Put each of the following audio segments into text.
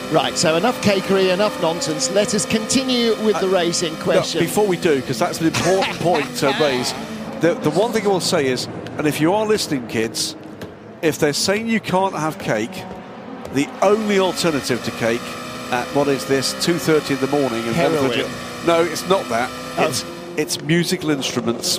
Right, so enough cakery, enough nonsense. Let us continue with the race in question. No, before we do, because that's an important point to raise, the one thing I will say is, and if you are listening, kids, if they're saying you can't have cake, the only alternative to cake at, what is this, 2:30 in the morning? And Heroin. No, it's not that. Oh. It's musical instruments.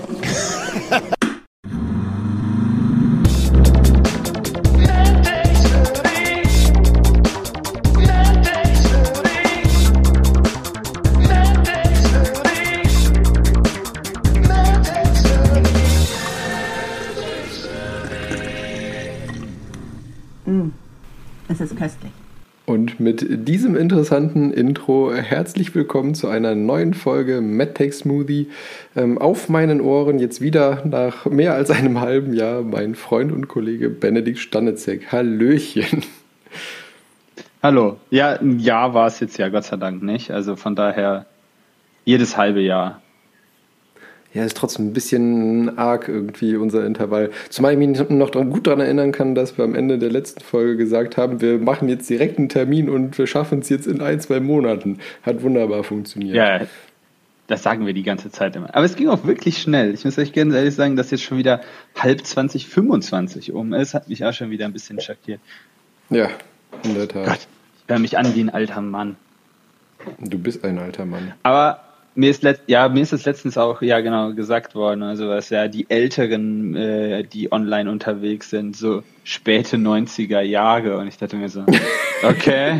Das ist köstlich. Und mit diesem interessanten Intro herzlich willkommen zu einer neuen Folge MedTech Smoothie. Auf meinen Ohren jetzt wieder nach mehr als einem halben Jahr mein Freund und Kollege Benedikt Stanitzek. Hallöchen. Hallo. Ja, ein Jahr war es jetzt ja Gott sei Dank nicht. Also von daher jedes halbe Jahr. Ja, ist trotzdem ein bisschen arg irgendwie unser Intervall. Zumal ich mich noch gut daran erinnern kann, dass wir am Ende der letzten Folge gesagt haben, wir machen jetzt direkt einen Termin und wir schaffen es jetzt in 1-2 Monaten. Hat wunderbar funktioniert. Ja, das sagen wir die ganze Zeit immer. Aber es ging auch wirklich schnell. Ich muss euch ganz ehrlich sagen, dass jetzt schon wieder 20:25 um ist. Hat mich auch schon wieder ein bisschen schockiert. Ja, in der Tat. Gott, ich höre mich an wie ein alter Mann. Du bist ein alter Mann. Aber mir ist es letztens auch gesagt worden, also was ja die Älteren, die online unterwegs sind, so späte 90er Jahre, und ich dachte mir so, okay,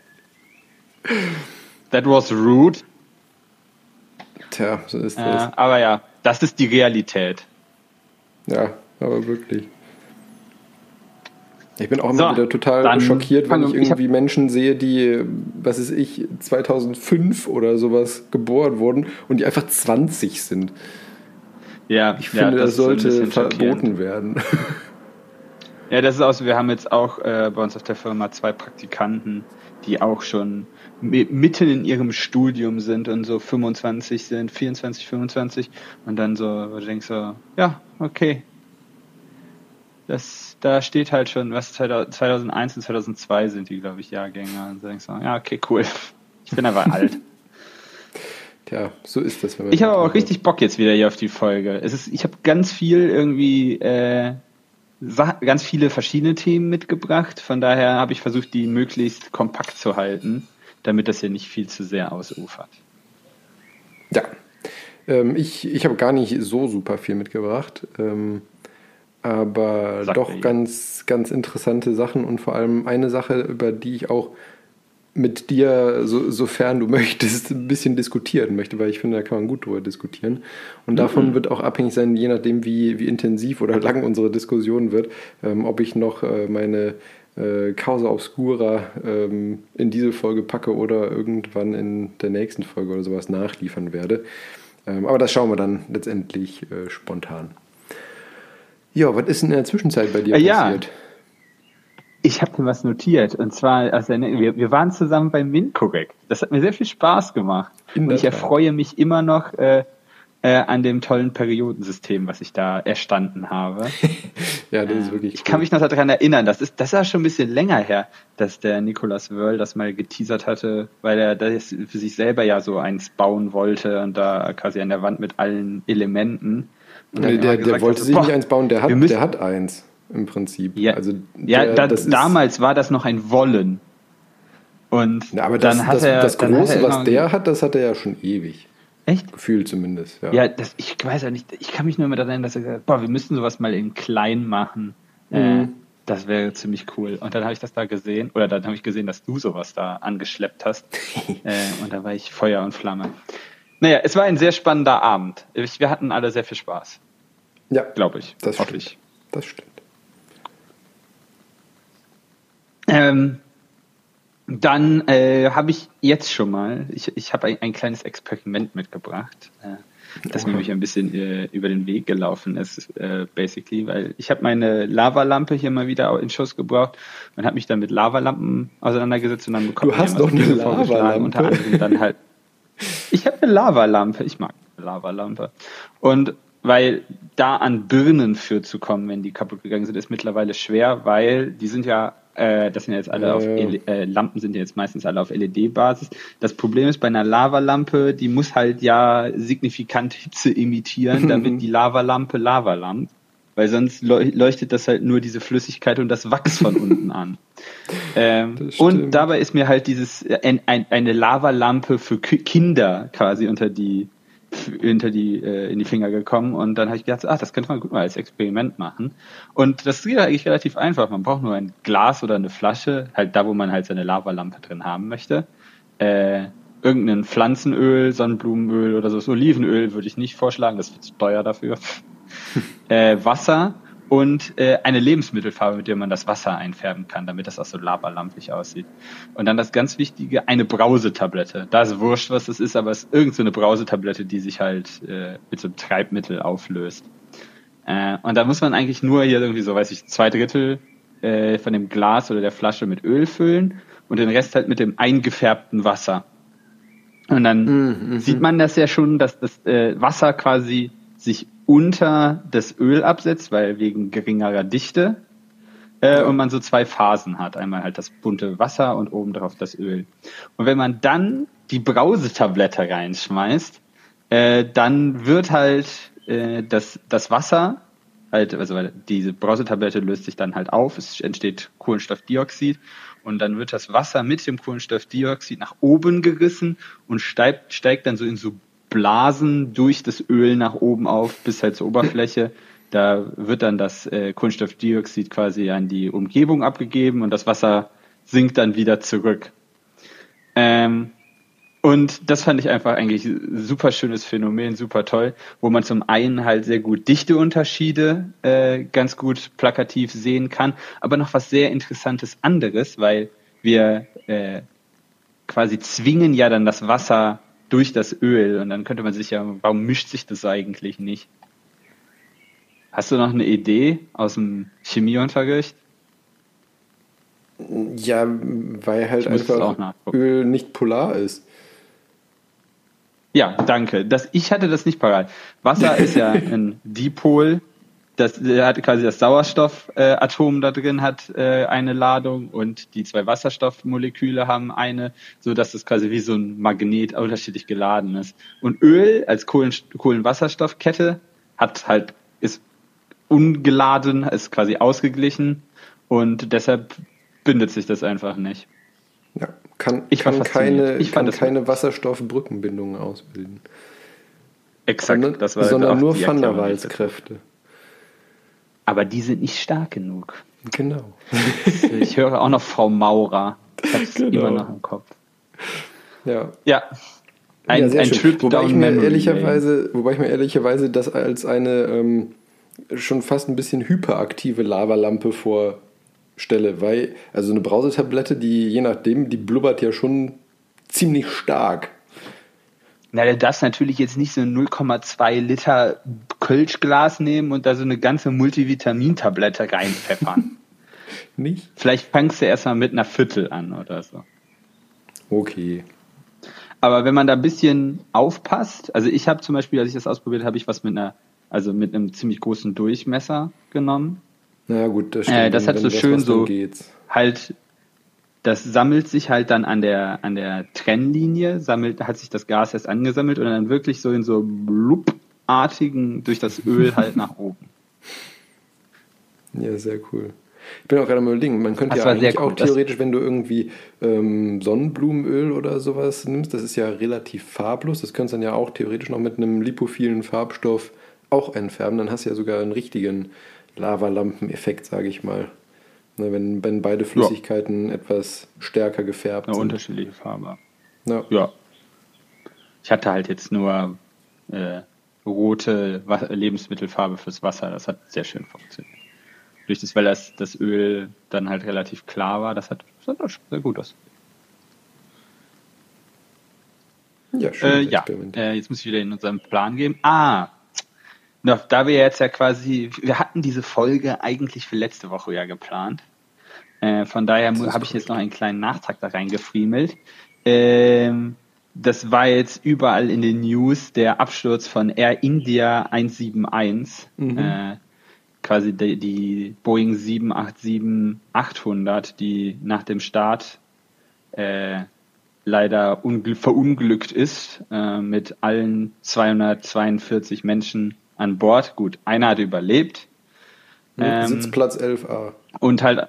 that was rude. Tja, so ist das. Aber ja, das ist die Realität. Ja, aber wirklich. Ich bin auch immer wieder total schockiert, wenn ich irgendwie Menschen sehe, die, 2005 oder sowas geboren wurden und die einfach 20 sind. Ja, ich finde, das sollte verboten werden. Ja, das ist auch so. Wir haben jetzt auch bei uns auf der Firma 2 Praktikanten, die auch schon mitten in ihrem Studium sind und so 25 sind, 24, 25, und dann so, wo du denkst so, ja, okay. Da steht halt schon, was 2001 und 2002 sind die, glaube ich, Jahrgänge. Und so denkst du, ja, okay, cool. Ich bin aber alt. Tja, so ist das. Ich habe aber auch richtig Bock jetzt wieder hier auf die Folge. Ich habe ganz viel irgendwie, ganz viele verschiedene Themen mitgebracht. Von daher habe ich versucht, die möglichst kompakt zu halten, damit das hier nicht viel zu sehr ausufert. Ja, ich habe gar nicht so super viel mitgebracht. Aber doch ganz, ganz interessante Sachen, und vor allem eine Sache, über die ich auch mit dir, sofern du möchtest, ein bisschen diskutieren möchte, weil ich finde, da kann man gut drüber diskutieren. Und davon wird auch abhängig sein, je nachdem, wie intensiv oder lang unsere Diskussion wird, ob ich noch meine Causa Obscura in diese Folge packe oder irgendwann in der nächsten Folge oder sowas nachliefern werde. Aber das schauen wir dann letztendlich spontan. Ja, was ist in der Zwischenzeit bei dir passiert? Ich habe mir was notiert, und zwar, also wir waren zusammen beim WinCorrect. Das hat mir sehr viel Spaß gemacht. Und ich erfreue mich immer noch an dem tollen Periodensystem, was ich da erstanden habe. Ja, das ist wirklich Ich kann mich noch daran erinnern, das ist ja schon ein bisschen länger her, dass der Nicolas Wörl das mal geteasert hatte, weil er das für sich selber ja so eins bauen wollte und da quasi an der Wand mit allen Elementen. Der wollte sich nicht eins bauen, der hat eins im Prinzip. Ja, also damals war das noch ein Wollen. Und aber dann hat er das Große, was der hat, das hat er ja schon ewig. Echt? Gefühlt zumindest, ja. Ja, ich weiß ja nicht, ich kann mich nur immer daran erinnern, dass er gesagt hat, wir müssen sowas mal in klein machen. Das wäre ziemlich cool. Und dann habe ich das da gesehen, oder dann habe ich gesehen, dass du sowas da angeschleppt hast. Und da war ich Feuer und Flamme. Naja, es war ein sehr spannender Abend. Wir hatten alle sehr viel Spaß. Ja, glaube ich. Das stimmt. Das stimmt. Dann habe ich jetzt schon mal, ich habe ein kleines Experiment mitgebracht, das mir ein bisschen über den Weg gelaufen ist, basically, weil ich habe meine Lavalampe hier mal wieder in Schuss gebraucht und habe mich dann mit Lavalampen auseinandergesetzt und dann bekommen Du hast doch eine Lavalampe. Unter anderem dann halt. Ich habe eine Lavalampe, ich mag eine Lavalampe. Und weil da an Birnen für zu kommen, wenn die kaputt gegangen sind, ist mittlerweile schwer, weil die sind ja das sind ja jetzt alle Lampen sind ja jetzt meistens alle auf LED-Basis. Das Problem ist bei einer Lavalampe, die muss halt ja signifikant Hitze imitieren, damit die Lavalampe Lava lampt. Weil sonst leuchtet das halt nur diese Flüssigkeit und das Wachs von unten an. Und dabei ist mir halt eine Lavalampe für Kinder quasi in die Finger gekommen. Und dann habe ich gedacht, das könnte man gut mal als Experiment machen. Und das geht eigentlich relativ einfach. Man braucht nur ein Glas oder eine Flasche, halt da, wo man halt seine Lavalampe drin haben möchte. Irgendein Pflanzenöl, Sonnenblumenöl oder so. Das Olivenöl würde ich nicht vorschlagen, das wird zu teuer dafür. Wasser und eine Lebensmittelfarbe, mit der man das Wasser einfärben kann, damit das auch so lavalampig aussieht. Und dann das ganz Wichtige, eine Brausetablette. Da ist wurscht, was das ist, aber es ist irgend so eine Brausetablette, die sich halt mit so einem Treibmittel auflöst. Und da muss man eigentlich nur hier irgendwie so, 2/3 von dem Glas oder der Flasche mit Öl füllen und den Rest halt mit dem eingefärbten Wasser. Und dann sieht man das ja schon, dass das Wasser quasi sich unter das Öl absetzt, weil wegen geringerer Dichte und man so 2 Phasen hat. Einmal halt das bunte Wasser und oben drauf das Öl. Und wenn man dann die Brausetablette reinschmeißt, dann wird halt das Wasser, halt, also diese Brausetablette löst sich dann halt auf, es entsteht Kohlenstoffdioxid und dann wird das Wasser mit dem Kohlenstoffdioxid nach oben gerissen und steigt dann so in so Blasen durch das Öl nach oben auf bis halt zur Oberfläche. Da wird dann das Kohlenstoffdioxid quasi an die Umgebung abgegeben und das Wasser sinkt dann wieder zurück. Und das fand ich einfach eigentlich ein super schönes Phänomen, super toll, wo man zum einen halt sehr gut Dichteunterschiede ganz gut plakativ sehen kann, aber noch was sehr Interessantes anderes, weil wir quasi zwingen ja dann das Wasser durch das Öl und dann könnte man sich ja, warum mischt sich das eigentlich nicht? Hast du noch eine Idee aus dem Chemieunterricht? Ja, weil halt einfach Öl nicht polar ist. Ja, danke. Ich hatte das nicht parat. Wasser ist ja ein Dipol. Der hat quasi das Sauerstoffatom da drin hat eine Ladung und die 2 Wasserstoffmoleküle haben eine, so dass das quasi wie so ein Magnet unterschiedlich geladen ist. Und Öl als Kohlenwasserstoffkette ist ungeladen, ist quasi ausgeglichen und deshalb bindet sich das einfach nicht. Ja, kann keine Wasserstoffbrückenbindungen ausbilden. Exakt, das war sondern nur Van der Waals-Kräfte. Aber die sind nicht stark genug. Genau. Ich höre auch noch Frau Maurer. Ich habe es immer noch im Kopf. Ja. Ein Trip wobei down ich mir memory ehrlicherweise das als eine schon fast ein bisschen hyperaktive Lavalampe vorstelle, weil also eine Brausetablette, die je nachdem, die blubbert ja schon ziemlich stark. Na, du darfst natürlich jetzt nicht so ein 0,2 Liter Kölschglas nehmen und da so eine ganze Multivitamintablette reinpfeffern. Nicht? Vielleicht fangst du erstmal mit einer Viertel an oder so. Okay. Aber wenn man da ein bisschen aufpasst, also ich habe zum Beispiel, als ich das ausprobiert habe, ich was mit einem ziemlich großen Durchmesser genommen. Na gut, das stimmt. Das hat so schön so halt, das sammelt sich halt dann an der Trennlinie, hat sich das Gas erst angesammelt und dann wirklich so in so blubartigen durch das Öl halt nach oben. Ja, sehr cool. Ich bin auch gerade mal überlegen, man könnte ja eigentlich auch theoretisch, wenn du irgendwie Sonnenblumenöl oder sowas nimmst, das ist ja relativ farblos, das könntest du dann ja auch theoretisch noch mit einem lipophilen Farbstoff auch einfärben, dann hast du ja sogar einen richtigen Lavalampeneffekt, sage ich mal. Wenn beide Flüssigkeiten etwas stärker gefärbt sind. Eine unterschiedliche Farbe. Ja. Ich hatte halt jetzt nur rote Lebensmittelfarbe fürs Wasser. Das hat sehr schön funktioniert. Weil das Öl dann halt relativ klar war, das sah sehr gut aus. Ja, schön. Jetzt muss ich wieder in unseren Plan gehen. Da wir jetzt ja quasi, wir hatten diese Folge eigentlich für letzte Woche ja geplant. Von daher habe ich jetzt noch einen kleinen Nachtrag da reingefriemelt. Das war jetzt überall in den News der Absturz von Air India 171. quasi die Boeing 787-800, die nach dem Start leider verunglückt ist, mit allen 242 Menschen an Bord. Gut, einer hat überlebt. Sitzplatz 11a. Und halt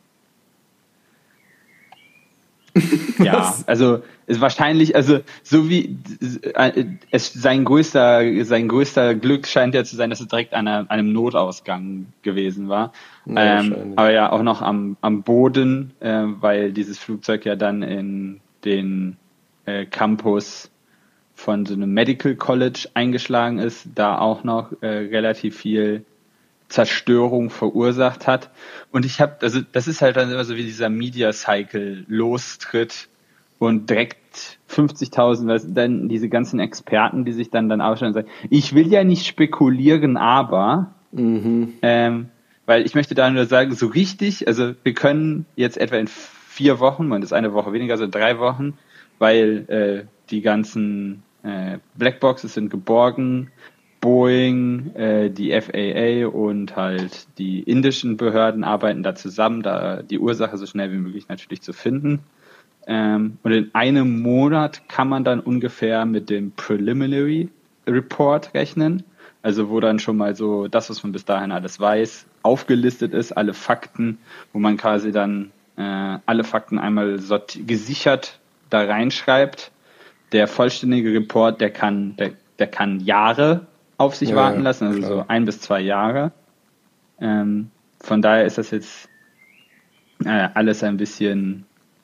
ja, also ist wahrscheinlich, also so wie es sein größter Glück scheint ja zu sein, dass es direkt an einem Notausgang gewesen war. Ja, aber ja auch noch am Boden, weil dieses Flugzeug ja dann in den Campus von so einem Medical College eingeschlagen ist, da auch noch relativ viel Zerstörung verursacht hat. Und also das ist halt dann immer so, wie dieser Media Cycle lostritt und direkt 50.000, dann diese ganzen Experten, die sich dann ausstellen und sagen, ich will ja nicht spekulieren, aber weil ich möchte da nur sagen, so richtig, also wir können jetzt etwa in 4 Wochen, man ist eine Woche weniger, also 3 Wochen, weil die ganzen Blackboxes sind geborgen, Boeing, die FAA und halt die indischen Behörden arbeiten da zusammen, da die Ursache so schnell wie möglich natürlich zu finden. Und in einem Monat kann man dann ungefähr mit dem Preliminary Report rechnen, also wo dann schon mal so das, was man bis dahin alles weiß, aufgelistet ist, alle Fakten, wo man quasi dann alle Fakten einmal gesichert da reinschreibt. Der vollständige Report, der kann Jahre auf sich warten lassen, also klar. So 1 bis 2 Jahre. Von daher ist das jetzt alles ein bisschen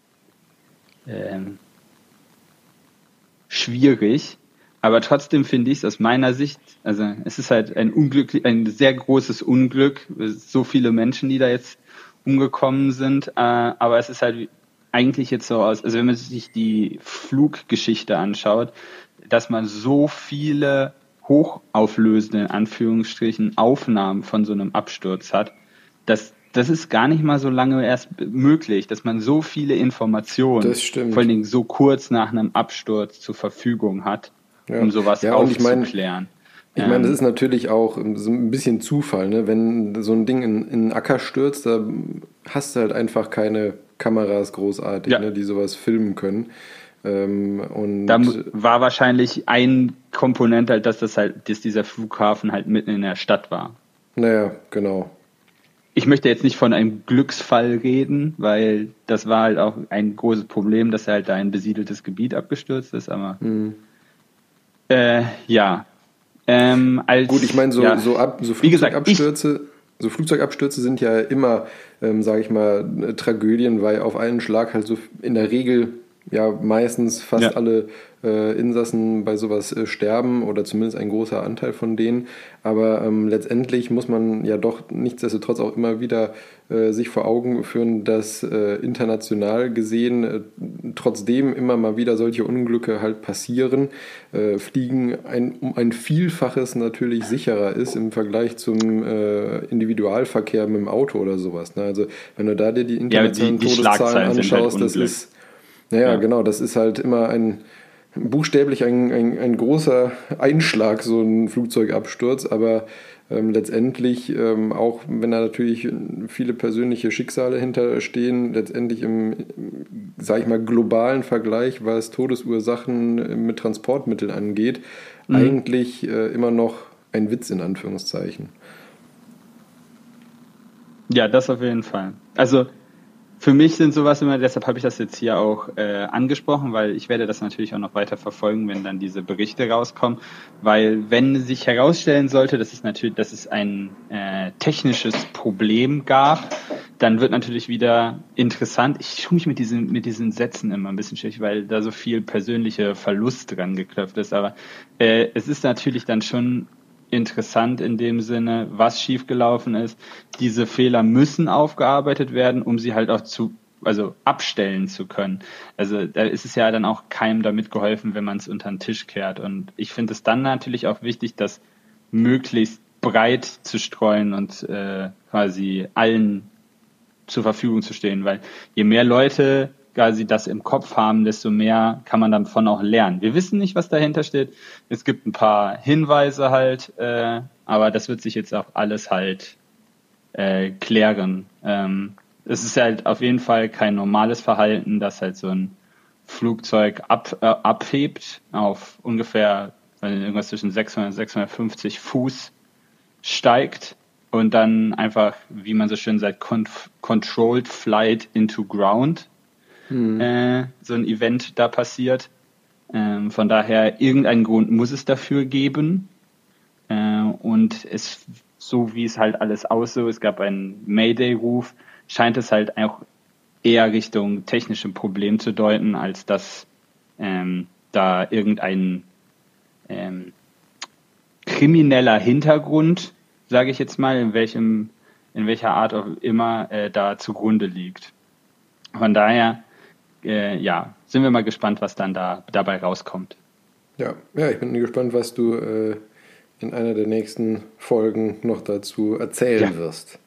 schwierig, aber trotzdem finde ich es aus meiner Sicht, also es ist halt ein sehr großes Unglück, so viele Menschen, die da jetzt umgekommen sind, aber es ist halt eigentlich jetzt so also wenn man sich die Fluggeschichte anschaut, dass man so viele hochauflösende, in Anführungsstrichen, Aufnahmen von so einem Absturz hat, das ist gar nicht mal so lange erst möglich, dass man so viele Informationen, vor allen Dingen so kurz nach einem Absturz zur Verfügung hat, um sowas aufzuklären. Ich meine, das ist natürlich auch so ein bisschen Zufall, ne? Wenn so ein Ding in einen Acker stürzt, da hast du halt einfach keine Kameras großartig, ne, die sowas filmen können. Und da war wahrscheinlich ein Komponent halt, dass dieser Flughafen halt mitten in der Stadt war. Naja, genau. Ich möchte jetzt nicht von einem Glücksfall reden, weil das war halt auch ein großes Problem, dass halt da ein besiedeltes Gebiet abgestürzt ist, aber ja. Gut, ich meine, so Flugzeugabstürze sind ja immer, sage ich mal, Tragödien, weil auf einen Schlag halt so in der Regel ja meistens fast alle Insassen bei sowas sterben oder zumindest ein großer Anteil von denen. Aber letztendlich muss man ja doch nichtsdestotrotz auch immer wieder sich vor Augen führen, dass international gesehen trotzdem immer mal wieder solche Unglücke halt passieren. Fliegen um ein Vielfaches natürlich sicherer ist im Vergleich zum Individualverkehr mit dem Auto oder sowas. Ne? Also wenn du da dir die internationalen Todeszahlen anschaust, das ist genau, das ist halt immer buchstäblich ein großer Einschlag, so ein Flugzeugabsturz, aber letztendlich, auch wenn da natürlich viele persönliche Schicksale hinterstehen, letztendlich im, sag ich mal, globalen Vergleich, was Todesursachen mit Transportmitteln angeht, eigentlich immer noch ein Witz in Anführungszeichen. Ja, das auf jeden Fall. Also für mich sind sowas immer, deshalb habe ich das jetzt hier auch angesprochen, weil ich werde das natürlich auch noch weiter verfolgen, wenn dann diese Berichte rauskommen, weil wenn sich herausstellen sollte, dass es ein technisches Problem gab, dann wird natürlich wieder interessant. Ich tue mich mit diesen Sätzen immer ein bisschen schwierig, weil da so viel persönlicher Verlust dran geklopft ist, aber es ist natürlich dann schon interessant in dem Sinne, was schiefgelaufen ist. Diese Fehler müssen aufgearbeitet werden, um sie halt auch abstellen zu können. Also da ist es ja dann auch keinem damit geholfen, wenn man es unter den Tisch kehrt. Und ich finde es dann natürlich auch wichtig, das möglichst breit zu streuen und quasi allen zur Verfügung zu stehen, weil je mehr Leute quasi das im Kopf haben, desto mehr kann man davon auch lernen. Wir wissen nicht, was dahinter steht. Es gibt ein paar Hinweise halt, aber das wird sich jetzt auch alles halt klären. Es ist halt auf jeden Fall kein normales Verhalten, dass halt so ein Flugzeug abhebt auf ungefähr irgendwas zwischen 600 und 650 Fuß steigt und dann einfach, wie man so schön sagt, Controlled Flight into Ground so ein Event da passiert. Von daher, irgendeinen Grund muss es dafür geben. Und es, so wie es halt alles aussah, es gab einen Mayday-Ruf, scheint es halt auch eher Richtung technischem Problem zu deuten, als dass da irgendein krimineller Hintergrund, sage ich jetzt mal, in welcher Art auch immer da zugrunde liegt. Von daher, sind wir mal gespannt, was dann dabei rauskommt. Ja, ich bin gespannt, was du in einer der nächsten Folgen noch dazu erzählen wirst.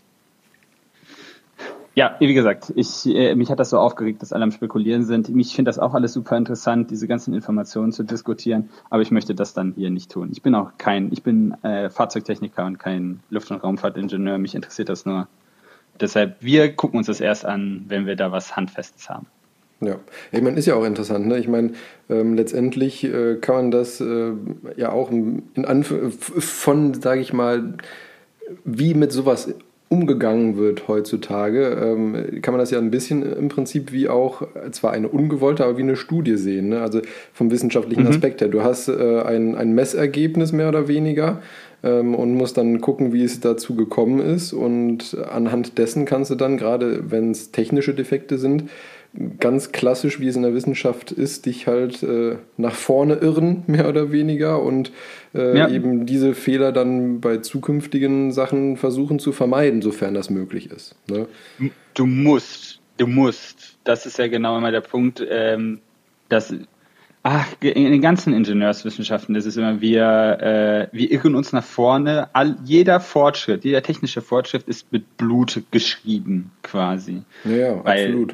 Ja, wie gesagt, mich hat das so aufgeregt, dass alle am Spekulieren sind. Ich finde das auch alles super interessant, diese ganzen Informationen zu diskutieren, aber ich möchte das dann hier nicht tun. Ich bin Fahrzeugtechniker und kein Luft- und Raumfahrtingenieur, mich interessiert das nur. Deshalb, wir gucken uns das erst an, wenn wir da was Handfestes haben. Ja, ich meine, ist ja auch interessant, ne? Ich meine, letztendlich kann man das ja auch sage ich mal, wie mit sowas umgegangen wird heutzutage, kann man das ja ein bisschen im Prinzip wie auch, zwar eine ungewollte, aber wie eine Studie sehen, ne? Also vom wissenschaftlichen Aspekt her. Du hast ein Messergebnis mehr oder weniger und musst dann gucken, wie es dazu gekommen ist, und anhand dessen kannst du dann, gerade wenn es technische Defekte sind, ganz klassisch, wie es in der Wissenschaft ist, dich halt nach vorne irren, mehr oder weniger, und eben diese Fehler dann bei zukünftigen Sachen versuchen zu vermeiden, sofern das möglich ist. Ne? Du musst. Das ist ja genau immer der Punkt, dass in den ganzen Ingenieurswissenschaften ist es immer, wir irren uns nach vorne. Jeder technische Fortschritt ist mit Blut geschrieben, quasi. Ja, absolut.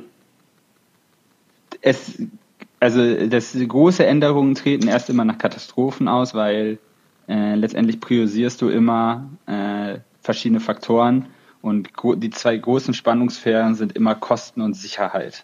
Große Änderungen treten erst immer nach Katastrophen aus, weil letztendlich priorisierst du immer verschiedene Faktoren, und die zwei großen Spannungssphären sind immer Kosten und Sicherheit.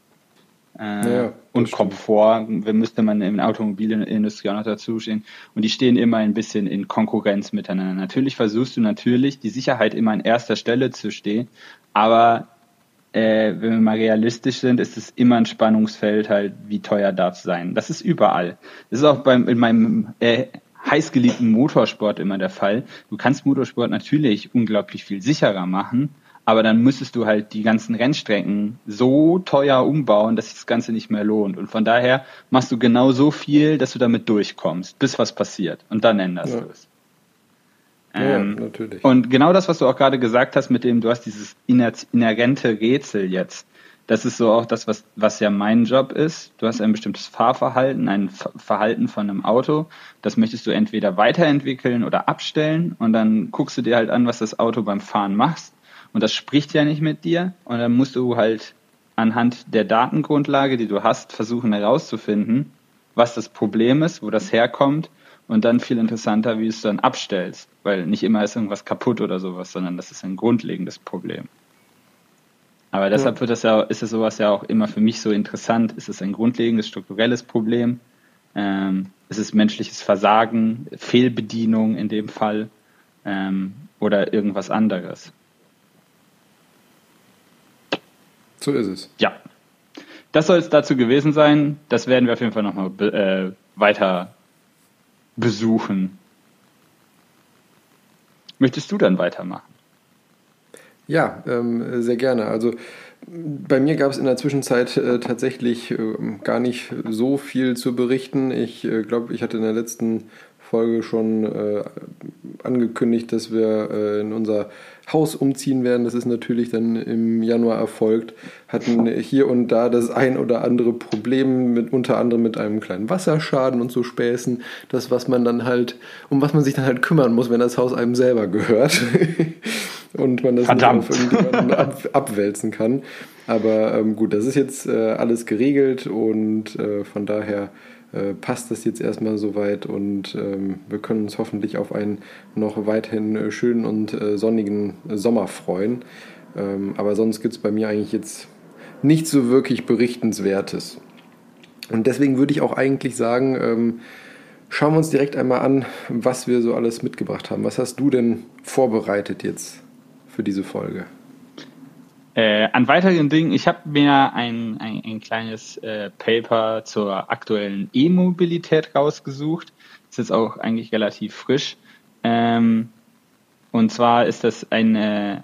Und Komfort, müsste man in der Automobilindustrie auch noch dazu stehen. Und die stehen immer ein bisschen in Konkurrenz miteinander. Natürlich versuchst du die Sicherheit immer an erster Stelle zu stehen, aber wenn wir mal realistisch sind, ist es immer ein Spannungsfeld halt, wie teuer darf es sein. Das ist überall. Das ist auch in meinem heißgeliebten Motorsport immer der Fall. Du kannst Motorsport natürlich unglaublich viel sicherer machen, aber dann müsstest du halt die ganzen Rennstrecken so teuer umbauen, dass sich das Ganze nicht mehr lohnt. Und von daher machst du genau so viel, dass du damit durchkommst, bis was passiert. Und dann änderst du es. Natürlich. Und genau das, was du auch gerade gesagt hast, mit dem, du hast dieses inhärente Rätsel jetzt. Das ist so auch das, was ja mein Job ist. Du hast ein bestimmtes Fahrverhalten, ein Verhalten von einem Auto. Das möchtest du entweder weiterentwickeln oder abstellen. Und dann guckst du dir halt an, was das Auto beim Fahren macht. Und das spricht ja nicht mit dir. Und dann musst du halt anhand der Datengrundlage, die du hast, versuchen herauszufinden, was das Problem ist, wo das herkommt. Und dann viel interessanter, wie du es dann abstellst. Weil nicht immer ist irgendwas kaputt oder sowas, sondern das ist ein grundlegendes Problem. Aber deshalb ist es sowas ja auch immer für mich so interessant. Ist es ein grundlegendes, strukturelles Problem? Ist es menschliches Versagen, Fehlbedienung in dem Fall? Oder irgendwas anderes? So ist es. Ja. Das soll es dazu gewesen sein. Das werden wir auf jeden Fall nochmal weiter besuchen. Möchtest du dann weitermachen? Ja, sehr gerne. Also bei mir gab es in der Zwischenzeit tatsächlich gar nicht so viel zu berichten. Ich glaube, ich hatte in der letzten Folge schon angekündigt, dass wir in unser Haus umziehen werden. Das ist natürlich dann im Januar erfolgt. Hatten hier und da das ein oder andere Problem, unter anderem mit einem kleinen Wasserschaden und so Späßen. Das, um was man sich dann halt kümmern muss, wenn das Haus einem selber gehört. und man das nicht auf irgendjemanden abwälzen kann. Aber gut, das ist jetzt alles geregelt und von daher passt das jetzt erstmal soweit und wir können uns hoffentlich auf einen noch weiterhin schönen und sonnigen Sommer freuen. Aber sonst gibt es bei mir eigentlich jetzt nichts so wirklich Berichtenswertes. Und deswegen würde ich auch eigentlich sagen, schauen wir uns direkt einmal an, was wir so alles mitgebracht haben. Was hast du denn vorbereitet jetzt für diese Folge? An weiteren Dingen, ich habe mir ein kleines Paper zur aktuellen E-Mobilität rausgesucht. Das ist auch eigentlich relativ frisch. Und zwar ist das eine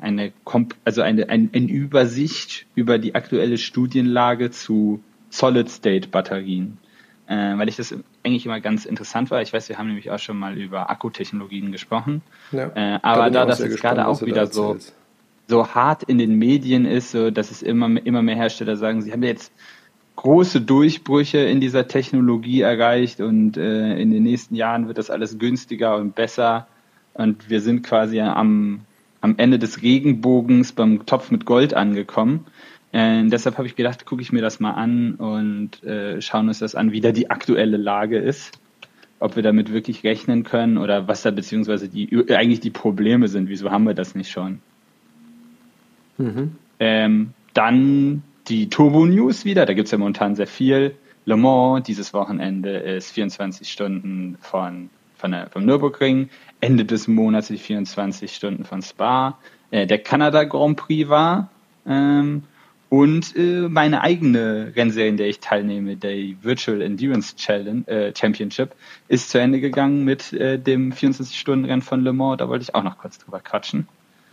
Übersicht über die aktuelle Studienlage zu Solid-State-Batterien. Weil ich das eigentlich immer ganz interessant war. Ich weiß, wir haben nämlich auch schon mal über Akkutechnologien gesprochen. Ja, aber da das jetzt gerade auch wieder so hart in den Medien ist, so dass es immer mehr Hersteller sagen, sie haben jetzt große Durchbrüche in dieser Technologie erreicht und in den nächsten Jahren wird das alles günstiger und besser und wir sind quasi am Ende des Regenbogens beim Topf mit Gold angekommen. Deshalb habe ich gedacht, gucke ich mir das mal an und schauen uns das an, wie da die aktuelle Lage ist, ob wir damit wirklich rechnen können oder was da beziehungsweise eigentlich die Probleme sind, wieso haben wir das nicht schon. Dann die Turbo-News wieder, da gibt es ja momentan sehr viel. Le Mans, dieses Wochenende ist 24 Stunden vom Nürburgring, Ende des Monats die 24 Stunden von Spa, der Kanada Grand Prix war und meine eigene Rennserie, in der ich teilnehme, der Virtual Endurance Championship, ist zu Ende gegangen mit dem 24-Stunden-Rennen von Le Mans, da wollte ich auch noch kurz drüber quatschen.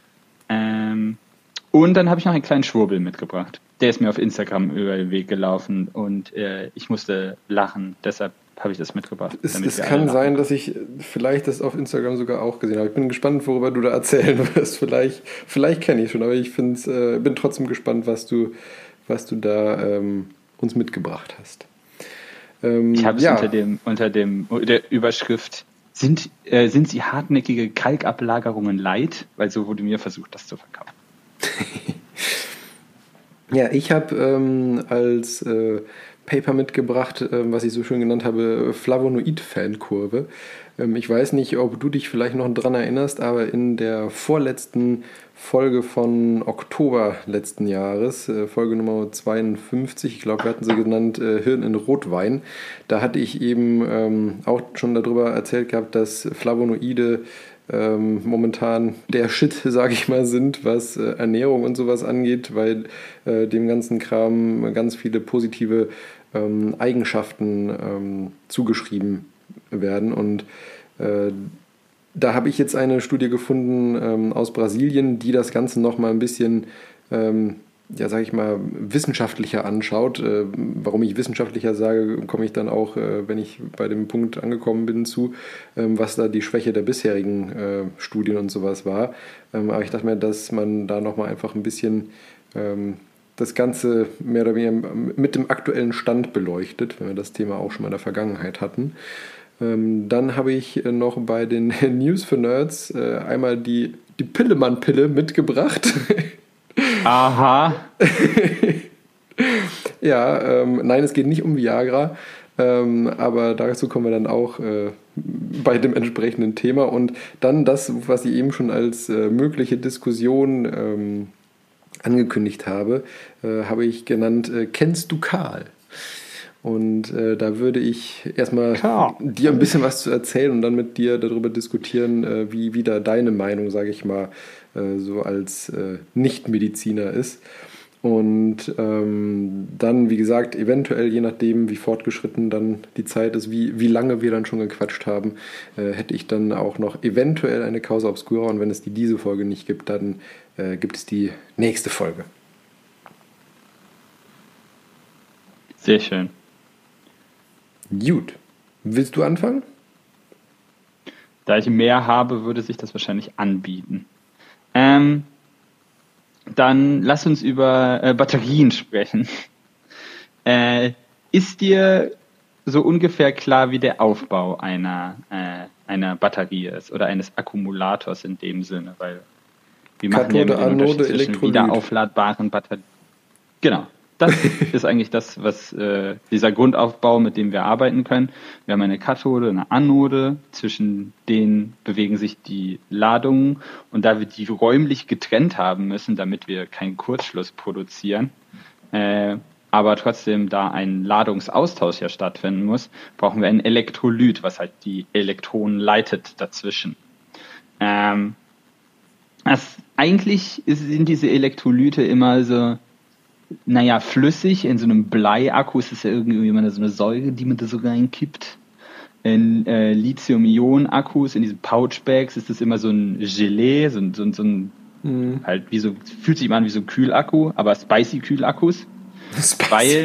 Und dann habe ich noch einen kleinen Schwurbel mitgebracht. Der ist mir auf Instagram über den Weg gelaufen und ich musste lachen. Deshalb habe ich das mitgebracht. Es kann sein, dass ich vielleicht das auf Instagram sogar auch gesehen habe. Ich bin gespannt, worüber du da erzählen wirst. Vielleicht kenne ich schon, aber ich bin trotzdem gespannt, was du da uns mitgebracht hast. Ich habe es unter der Überschrift sind sie hartnäckige Kalkablagerungen leid? Weil so wurde mir versucht, das zu verkaufen. Ja, ich habe als Paper mitgebracht, was ich so schön genannt habe, Flavonoid-Fankurve. Ich weiß nicht, ob du dich vielleicht noch dran erinnerst, aber in der vorletzten Folge von Oktober letzten Jahres, Folge Nummer 52, ich glaube, wir hatten sie genannt Hirn in Rotwein, da hatte ich eben auch schon darüber erzählt gehabt, dass Flavonoide momentan der Shit, sage ich mal, sind, was Ernährung und sowas angeht, weil dem ganzen Kram ganz viele positive Eigenschaften zugeschrieben werden. Und da habe ich jetzt eine Studie gefunden aus Brasilien, die das Ganze nochmal ein bisschen sage ich mal, wissenschaftlicher anschaut. Warum ich wissenschaftlicher sage, komme ich dann auch, wenn ich bei dem Punkt angekommen bin, zu, was da die Schwäche der bisherigen Studien und sowas war. Aber ich dachte mir, dass man da nochmal einfach ein bisschen das Ganze mehr oder weniger mit dem aktuellen Stand beleuchtet, wenn wir das Thema auch schon mal in der Vergangenheit hatten. Dann habe ich noch bei den News für Nerds einmal die Pillemann-Pille mitgebracht. Aha. Ja, nein, es geht nicht um Viagra, aber dazu kommen wir dann auch bei dem entsprechenden Thema. Und dann das, was ich eben schon als mögliche Diskussion angekündigt habe, habe ich genannt, kennst du Karl? Und da würde ich erstmal dir ein bisschen was zu erzählen und dann mit dir darüber diskutieren, wie da deine Meinung, sage ich mal, so als Nicht-Mediziner ist. Und dann, wie gesagt, eventuell, je nachdem, wie fortgeschritten dann die Zeit ist, wie lange wir dann schon gequatscht haben, hätte ich dann auch noch eventuell eine Causa Obscura. Und wenn es diese Folge nicht gibt, dann gibt es die nächste Folge. Sehr schön. Gut. Willst du anfangen? Da ich mehr habe, würde sich das wahrscheinlich anbieten. Dann lass uns über Batterien sprechen. Ist dir so ungefähr klar, wie der Aufbau einer Batterie ist oder eines Akkumulators in dem Sinne? Weil Wir machen ja Kathode, immer den Unterschied Anode, zwischen Elektrolyt. wiederaufladbaren Batterien. Genau. Das ist eigentlich das, was dieser Grundaufbau, mit dem wir arbeiten können. Wir haben eine Kathode, eine Anode, zwischen denen bewegen sich die Ladungen. Und da wir die räumlich getrennt haben müssen, damit wir keinen Kurzschluss produzieren, aber trotzdem da ein Ladungsaustausch ja stattfinden muss, brauchen wir ein Elektrolyt, was halt die Elektronen leitet dazwischen. Eigentlich sind diese Elektrolyte immer so, flüssig. In so einem Bleiakku ist es ja irgendwie immer so eine Säure, die man da so reinkippt. In Lithium-Ionen-Akkus, in diesen Pouchbags ist das immer so ein Gelee, so ein halt wie so, fühlt sich immer an wie so ein Kühlakku, aber Spicy-Kühlakkus. Weil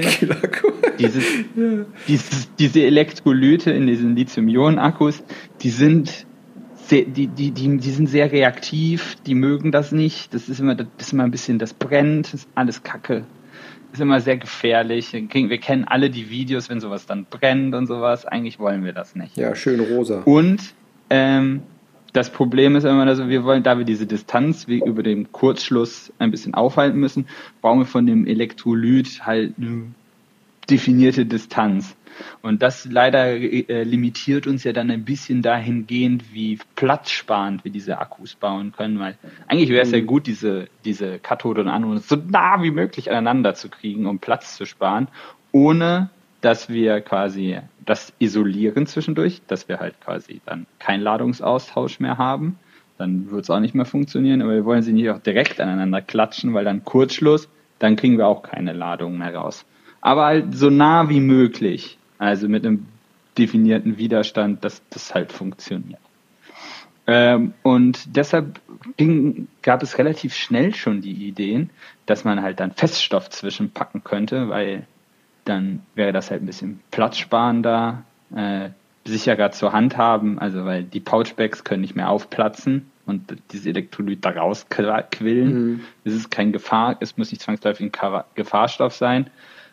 diese Elektrolyte in diesen Lithium-Ionen-Akkus, die sind sehr reaktiv, die mögen das nicht. Das ist immer ein bisschen, das brennt, das ist alles Kacke. Das ist immer sehr gefährlich. Wir kennen alle die Videos, wenn sowas dann brennt und sowas. Eigentlich wollen wir das nicht. Ja, schön rosa. Und das Problem ist immer, also wir wollen, da wir diese Distanz wie über dem Kurzschluss ein bisschen aufhalten müssen, brauchen wir von dem Elektrolyt halt eine definierte Distanz. Und das leider limitiert uns ja dann ein bisschen dahingehend, wie platzsparend wir diese Akkus bauen können, weil eigentlich wäre es ja gut, diese Kathode und Anode so nah wie möglich aneinander zu kriegen, um Platz zu sparen, ohne dass wir quasi das isolieren zwischendurch, dass wir halt quasi dann keinen Ladungsaustausch mehr haben. Dann wird es auch nicht mehr funktionieren, aber wir wollen sie nicht auch direkt aneinander klatschen, weil dann Kurzschluss, dann kriegen wir auch keine Ladung mehr raus. Aber halt so nah wie möglich. Also mit einem definierten Widerstand, dass das halt funktioniert. Und deshalb gab es relativ schnell schon die Ideen, dass man halt dann Feststoff zwischenpacken könnte, weil dann wäre das halt ein bisschen platzsparender, sicherer zur Handhaben, also weil die Pouchbags können nicht mehr aufplatzen und dieses Elektrolyt da rausquillen. Es ist kein Gefahr, es muss nicht zwangsläufig ein Gefahrstoff sein.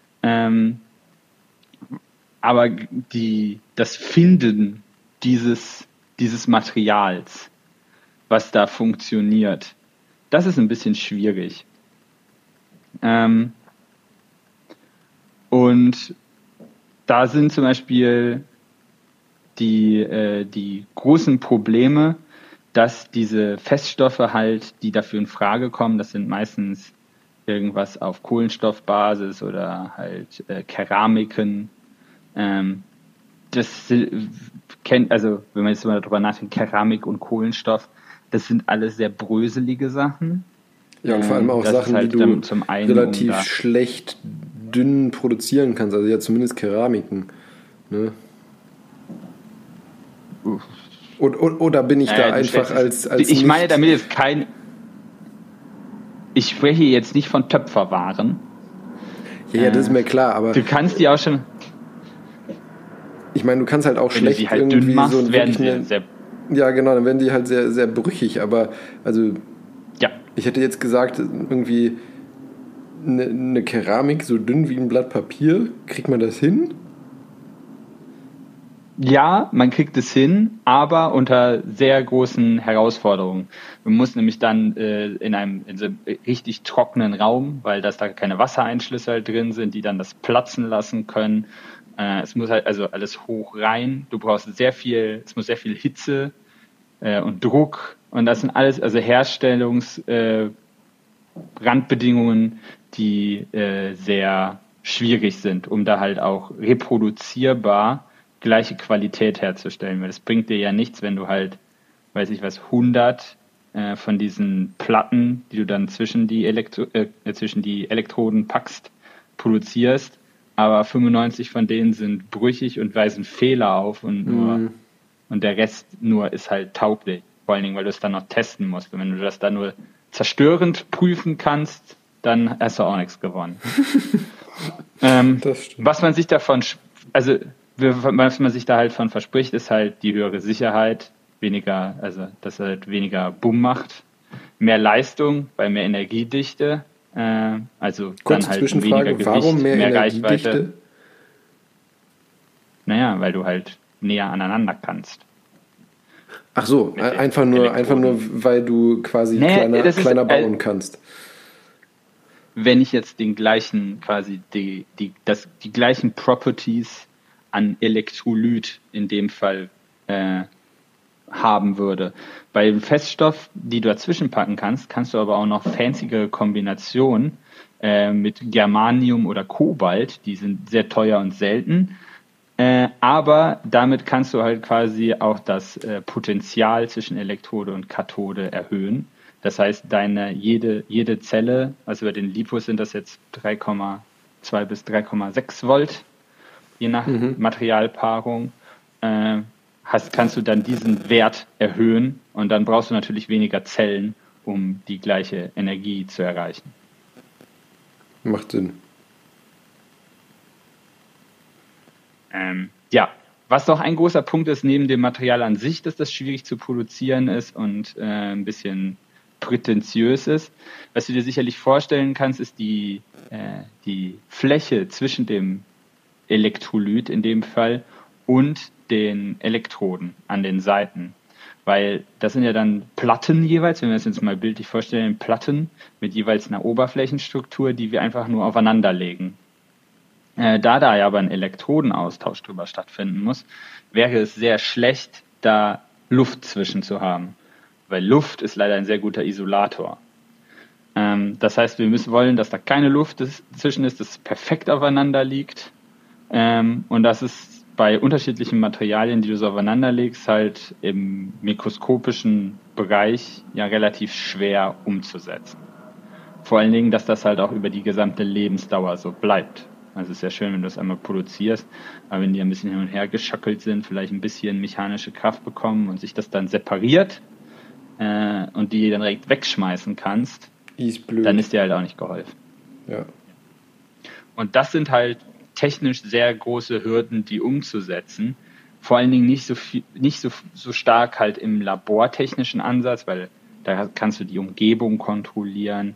Aber das Finden dieses Materials, was da funktioniert, das ist ein bisschen schwierig. Und da sind zum Beispiel die großen Probleme, dass diese Feststoffe halt, die dafür in Frage kommen, das sind meistens irgendwas auf Kohlenstoffbasis oder halt Keramiken. Das kennt, also wenn man jetzt mal darüber nachdenkt, Keramik und Kohlenstoff, das sind alles sehr bröselige Sachen. Ja, und vor allem auch Sachen, halt die du zum einen relativ schlecht dünn produzieren kannst, also ja zumindest Keramiken. Ne? Oder bin ich da einfach als ich meine damit jetzt ich spreche jetzt nicht von Töpferwaren. Ja, das ist mir klar, aber du kannst die auch schon. Ich meine, du kannst halt auch wenn schlecht du sie halt irgendwie dünn machst, so werden sie sehr. Ja, genau, dann werden die halt sehr, sehr brüchig, aber also ja. Ich hätte jetzt gesagt, irgendwie eine Keramik so dünn wie ein Blatt Papier, kriegt man das hin? Ja, man kriegt es hin, aber unter sehr großen Herausforderungen. Man muss nämlich dann in so einem richtig trockenen Raum, weil da keine Wassereinschlüsse halt drin sind, die dann das platzen lassen können. Es muss halt also alles hoch rein. Du brauchst es muss sehr viel Hitze und Druck. Und das sind alles also Randbedingungen, die sehr schwierig sind, um da halt auch reproduzierbar gleiche Qualität herzustellen. Weil das bringt dir ja nichts, wenn du halt, 100 von diesen Platten, die du dann zwischen die Elektroden packst, produzierst, aber 95 von denen sind brüchig und weisen Fehler auf und der Rest nur ist halt tauglich. Vor allen Dingen, weil du es dann noch testen musst. Und wenn du das dann nur zerstörend prüfen kannst, dann hast du auch nichts gewonnen. Was man sich davon, was man sich da halt von verspricht, ist halt die höhere Sicherheit, dass er halt weniger Bumm macht, mehr Leistung bei mehr Energiedichte, also kurze dann halt Zwischenfrage, weniger Gewicht, warum mehr Reichweite. Naja, weil du halt näher aneinander kannst. Ach so, einfach nur, weil du quasi kleiner bauen kannst. Wenn ich jetzt den gleichen, quasi die gleichen Properties an Elektrolyt in dem Fall haben würde. Bei dem Feststoff, die du dazwischen packen kannst, kannst du aber auch noch fancyere Kombinationen mit Germanium oder Kobalt, die sind sehr teuer und selten. Aber damit kannst du halt quasi auch das Potenzial zwischen Elektrode und Kathode erhöhen. Das heißt, jede Zelle, also bei den Lipos sind das jetzt 3,2 bis 3,6 Volt, je nach Materialpaarung, kannst du dann diesen Wert erhöhen und dann brauchst du natürlich weniger Zellen, um die gleiche Energie zu erreichen. Macht Sinn. Was doch ein großer Punkt ist, neben dem Material an sich, dass das schwierig zu produzieren ist und ein bisschen prätentiös ist. Was du dir sicherlich vorstellen kannst, ist die Fläche zwischen dem Elektrolyt in dem Fall und den Elektroden an den Seiten. Weil das sind ja dann Platten jeweils, wenn wir das jetzt mal bildlich vorstellen, Platten mit jeweils einer Oberflächenstruktur, die wir einfach nur aufeinander legen. Da ja aber ein Elektrodenaustausch drüber stattfinden muss, wäre es sehr schlecht, da Luft zwischen zu haben. Weil Luft ist leider ein sehr guter Isolator. Das heißt, wir wollen, dass da keine Luft zwischen ist, dass es perfekt aufeinander liegt. Und dass es bei unterschiedlichen Materialien, die du so aufeinander legst, halt im mikroskopischen Bereich ja relativ schwer umzusetzen. Vor allen Dingen, dass das halt auch über die gesamte Lebensdauer so bleibt. Also es ist ja schön, wenn du es einmal produzierst, aber wenn die ein bisschen hin und her geschackelt sind, vielleicht ein bisschen mechanische Kraft bekommen und sich das dann separiert und die dann direkt wegschmeißen kannst, dann ist dir halt auch nicht geholfen. Ja. Und das sind halt technisch sehr große Hürden, die umzusetzen. Vor allen Dingen nicht so stark halt im labortechnischen Ansatz, weil da kannst du die Umgebung kontrollieren,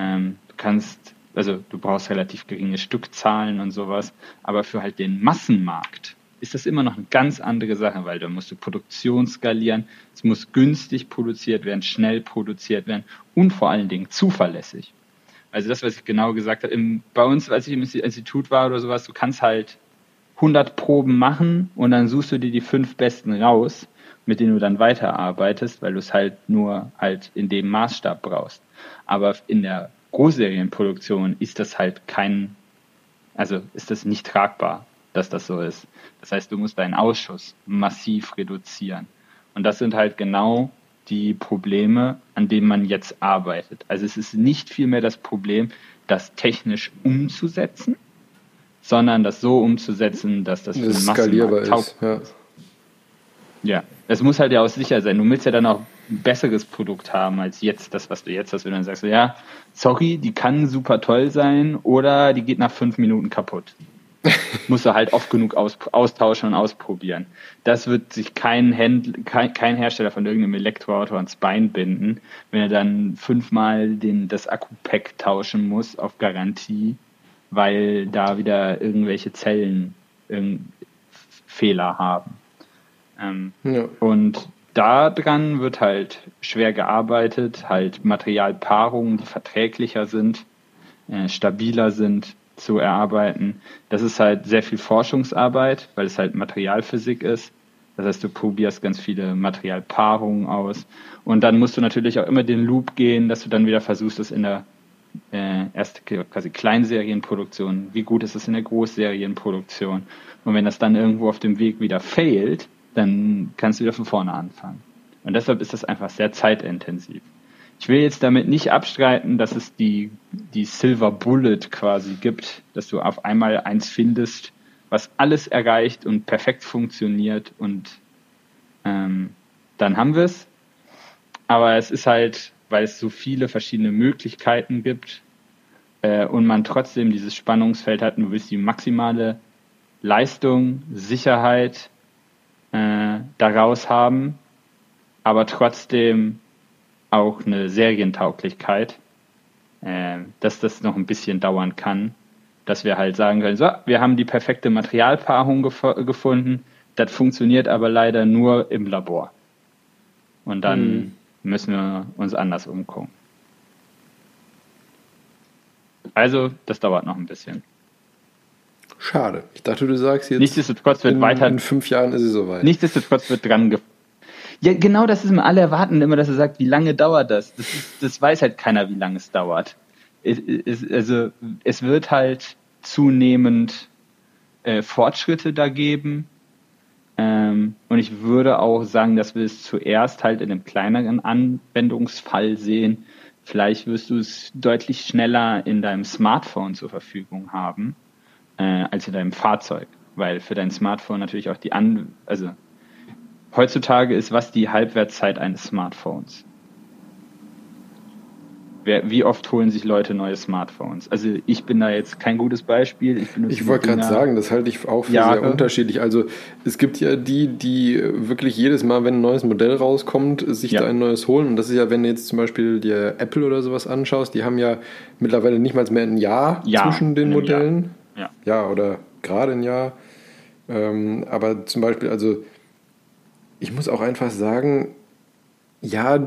du brauchst relativ geringe Stückzahlen und sowas, aber für halt den Massenmarkt ist das immer noch eine ganz andere Sache, weil da musst du Produktion skalieren, es muss günstig produziert werden, schnell produziert werden und vor allen Dingen zuverlässig. Also das, was ich genau gesagt habe, bei uns, als ich im Institut war oder sowas, du kannst halt 100 Proben machen und dann suchst du dir die 5 besten raus, mit denen du dann weiterarbeitest, weil du es halt nur halt in dem Maßstab brauchst. Aber in der Großserienproduktion ist das halt ist das nicht tragbar, dass das so ist. Das heißt, du musst deinen Ausschuss massiv reduzieren. Und das sind halt genau die Probleme, an denen man jetzt arbeitet. Also es ist nicht vielmehr das Problem, das technisch umzusetzen, sondern das so umzusetzen, dass das für skalierbar ist. Ja, es muss halt ja auch sicher sein. Du willst ja dann auch ein besseres Produkt haben als jetzt das, was du jetzt hast, wenn du dann sagst, ja, sorry, die kann super toll sein oder die geht nach 5 Minuten kaputt. Musst du halt oft genug austauschen und ausprobieren. Das wird sich kein Hersteller von irgendeinem Elektroauto ans Bein binden, wenn er dann 5-mal das Akku-Pack tauschen muss auf Garantie, weil da wieder irgendwelche Zellen Fehler haben. Und daran wird halt schwer gearbeitet, halt Materialpaarungen, die verträglicher sind, stabiler sind, zu erarbeiten. Das ist halt sehr viel Forschungsarbeit, weil es halt Materialphysik ist. Das heißt, du probierst ganz viele Materialpaarungen aus. Und dann musst du natürlich auch immer den Loop gehen, dass du dann wieder versuchst, das in der erste quasi Kleinserienproduktion, wie gut ist es in der Großserienproduktion. Und wenn das dann irgendwo auf dem Weg wieder failt, dann kannst du wieder von vorne anfangen. Und deshalb ist das einfach sehr zeitintensiv. Ich will jetzt damit nicht abstreiten, dass es die Silver Bullet quasi gibt, dass du auf einmal eins findest, was alles erreicht und perfekt funktioniert und dann haben wir es. Aber es ist halt, weil es so viele verschiedene Möglichkeiten gibt und man trotzdem dieses Spannungsfeld hat, du willst die maximale Leistung, Sicherheit daraus haben, aber trotzdem auch eine Serientauglichkeit, dass das noch ein bisschen dauern kann, dass wir halt sagen können, so, wir haben die perfekte Materialpaarung gefunden, das funktioniert aber leider nur im Labor. Und dann müssen wir uns anders umgucken. Also, das dauert noch ein bisschen. Schade. Ich dachte, du sagst jetzt, Nichtsdestotrotz wird in 5 Jahren ist es soweit. Nichtsdestotrotz wird ja, genau, das ist immer, alle erwarten immer, dass er sagt, wie lange dauert das? Das weiß halt keiner, wie lange es dauert. Es wird halt zunehmend Fortschritte da geben. Und ich würde auch sagen, dass wir es zuerst halt in einem kleineren Anwendungsfall sehen. Vielleicht wirst du es deutlich schneller in deinem Smartphone zur Verfügung haben, als in deinem Fahrzeug. Weil für dein Smartphone natürlich auch heutzutage ist was die Halbwertszeit eines Smartphones? Wie oft holen sich Leute neue Smartphones? Also ich bin da jetzt kein gutes Beispiel. Ich wollte gerade sagen, das halte ich auch für sehr unterschiedlich. Also es gibt ja die wirklich jedes Mal, wenn ein neues Modell rauskommt, sich da ein neues holen. Und das ist ja, wenn du jetzt zum Beispiel dir Apple oder sowas anschaust, die haben ja mittlerweile nicht mal mehr ein Jahr zwischen den Modellen. Ja, oder gerade ein Jahr. Aber zum Beispiel, also ich muss auch einfach sagen, ja,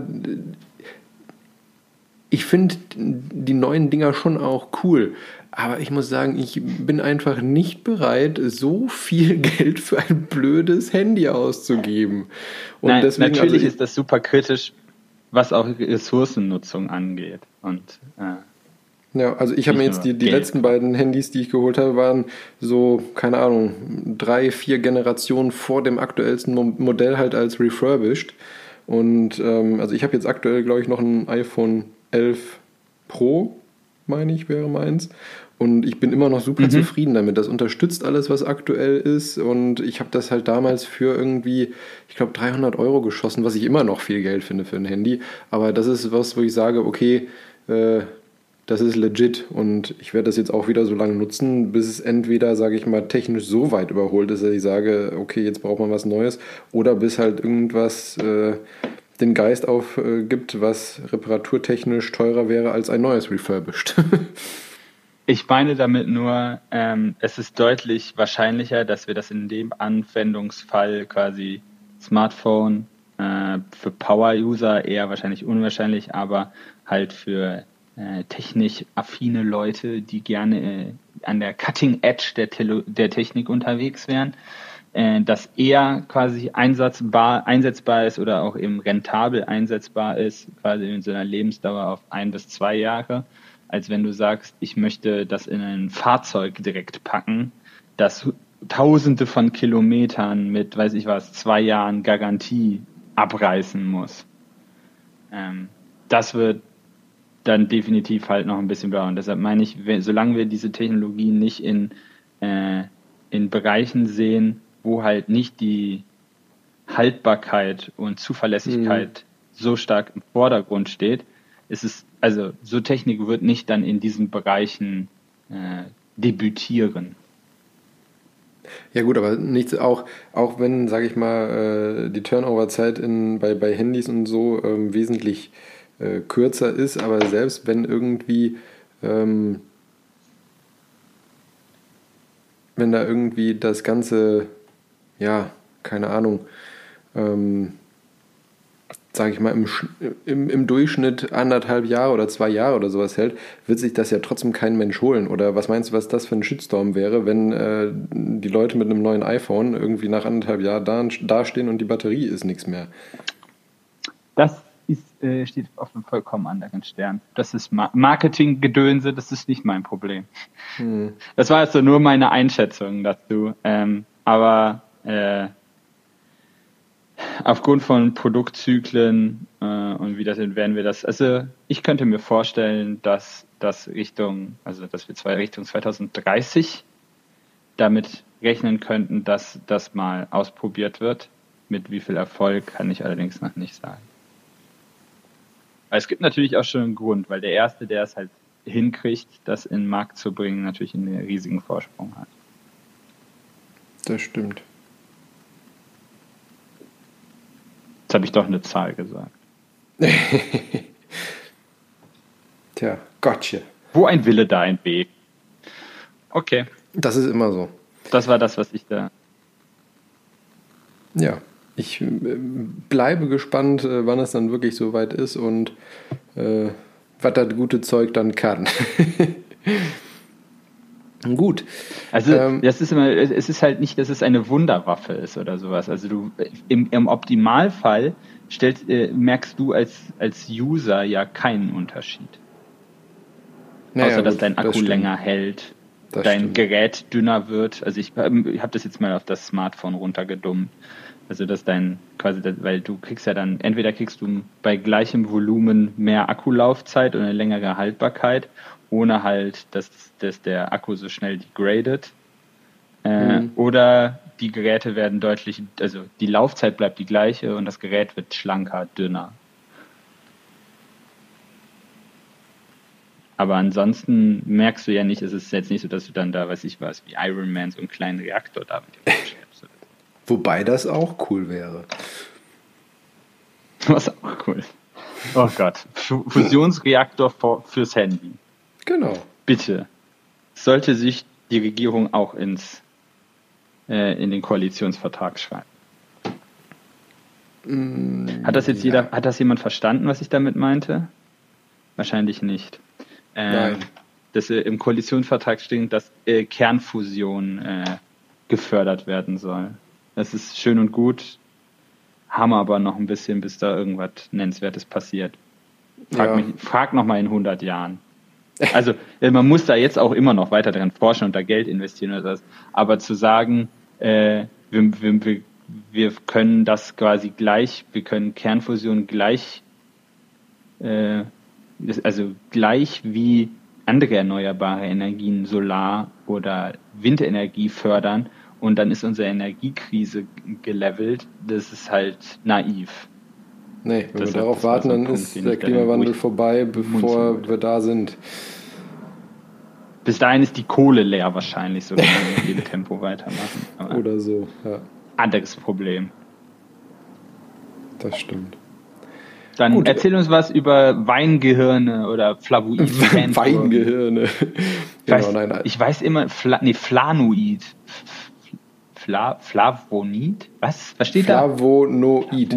ich finde die neuen Dinger schon auch cool, aber ich muss sagen, ich bin einfach nicht bereit, so viel Geld für ein blödes Handy auszugeben. Und nein, deswegen, natürlich ist das super kritisch, was auch Ressourcennutzung angeht. Und ja, also ich habe mir jetzt die letzten beiden Handys, die ich geholt habe, waren so, keine Ahnung, 3-4 Generationen vor dem aktuellsten Modell halt als refurbished. Und also ich habe jetzt aktuell, glaube ich, noch ein iPhone 11 Pro, meine ich, wäre meins. Und ich bin immer noch super zufrieden damit. Das unterstützt alles, was aktuell ist. Und ich habe das halt damals für irgendwie, ich glaube, 300 € geschossen, was ich immer noch viel Geld finde für ein Handy. Aber das ist was, wo ich sage, okay, das ist legit und ich werde das jetzt auch wieder so lange nutzen, bis es entweder, sage ich mal, technisch so weit überholt ist, dass ich sage, okay, jetzt braucht man was Neues, oder bis halt irgendwas den Geist aufgibt, was reparaturtechnisch teurer wäre als ein neues refurbished. Ich meine damit nur, es ist deutlich wahrscheinlicher, dass wir das in dem Anwendungsfall quasi Smartphone für Power-User eher wahrscheinlich unwahrscheinlich, aber halt für technisch affine Leute, die gerne an der Cutting Edge der Technik unterwegs wären, das eher quasi einsetzbar ist oder auch eben rentabel einsetzbar ist, quasi in so einer Lebensdauer auf 1 bis 2 Jahre, als wenn du sagst, ich möchte das in ein Fahrzeug direkt packen, das Tausende von Kilometern mit, 2 Jahren Garantie abreißen muss. Das wird dann definitiv halt noch ein bisschen dauern. Deshalb meine ich, solange wir diese Technologien nicht in Bereichen sehen, wo halt nicht die Haltbarkeit und Zuverlässigkeit so stark im Vordergrund steht, so Technik wird nicht dann in diesen Bereichen debütieren. Ja gut, aber nichts, auch wenn, sage ich mal, die Turnover-Zeit bei Handys und so wesentlich kürzer ist, aber selbst wenn irgendwie wenn da irgendwie das Ganze, ja, keine Ahnung, sage ich mal, im Durchschnitt 1,5 Jahre oder 2 Jahre oder sowas hält, wird sich das ja trotzdem kein Mensch holen. Oder was meinst du, was das für ein Shitstorm wäre, wenn die Leute mit einem neuen iPhone irgendwie nach 1,5 Jahren dastehen und die Batterie ist nichts mehr? Das steht auf einem vollkommen anderen Stern. Das ist Marketinggedönse, das ist nicht mein Problem. Das war also nur meine Einschätzung dazu. Aber aufgrund von Produktzyklen und wie das werden wir das. Also ich könnte mir vorstellen, dass wir Richtung 2030 damit rechnen könnten, dass das mal ausprobiert wird. Mit wie viel Erfolg kann ich allerdings noch nicht sagen. Aber es gibt natürlich auch schon einen Grund, weil der Erste, der es halt hinkriegt, das in den Markt zu bringen, natürlich einen riesigen Vorsprung hat. Das stimmt. Jetzt habe ich doch eine Zahl gesagt. Tja, gotcha. Wo ein Wille, da ein Weg. Okay. Das ist immer so. Das war das, was ich da... Ja. Ich bleibe gespannt, wann es dann wirklich soweit ist und was das gute Zeug dann kann. Gut. Also das ist immer, es ist halt nicht, dass es eine Wunderwaffe ist oder sowas. Also du im Optimalfall merkst du als User ja keinen Unterschied. Naja, außer dass gut, dein Akku das länger hält, Das dein stimmt. Gerät dünner wird. Also ich habe das jetzt mal auf das Smartphone runtergedummt. Also dass weil du kriegst ja dann, entweder kriegst du bei gleichem Volumen mehr Akkulaufzeit und eine längere Haltbarkeit, ohne halt, dass der Akku so schnell degradet. Oder die Geräte werden also die Laufzeit bleibt die gleiche und das Gerät wird schlanker, dünner. Aber ansonsten merkst du ja nicht, es ist jetzt nicht so, dass du dann da, wie Iron Man, so einen kleinen Reaktor da mit dir schleppst. Wobei das auch cool wäre. Was auch cool. Oh Gott. Fusionsreaktor fürs Handy. Genau. Bitte. Sollte sich die Regierung auch in den Koalitionsvertrag schreiben. Hat das jemand verstanden, was ich damit meinte? Wahrscheinlich nicht. Nein. Dass im Koalitionsvertrag steht, dass Kernfusion gefördert werden soll. Das ist schön und gut, haben wir aber noch ein bisschen, bis da irgendwas Nennenswertes passiert. Frag noch mal in 100 Jahren. Also man muss da jetzt auch immer noch weiter dran forschen und da Geld investieren oder das. Aber zu sagen, wir können das quasi wir können Kernfusion gleich wie andere erneuerbare Energien, Solar- oder Windenergie fördern und dann ist unsere Energiekrise gelevelt, das ist halt naiv. Nee, wenn wir darauf warten, dann ist der Klimawandel vorbei, bevor wir da sind. Bis dahin ist die Kohle leer wahrscheinlich, so wenn wir mit dem Tempo weitermachen. Aber oder so, ja. anderes Problem. Das stimmt. Dann erzähl uns was über Weingehirne oder Flavoid. Weingehirne. Ich weiß immer, Flavonoid. Flavonid? Was steht da? Flavonoid.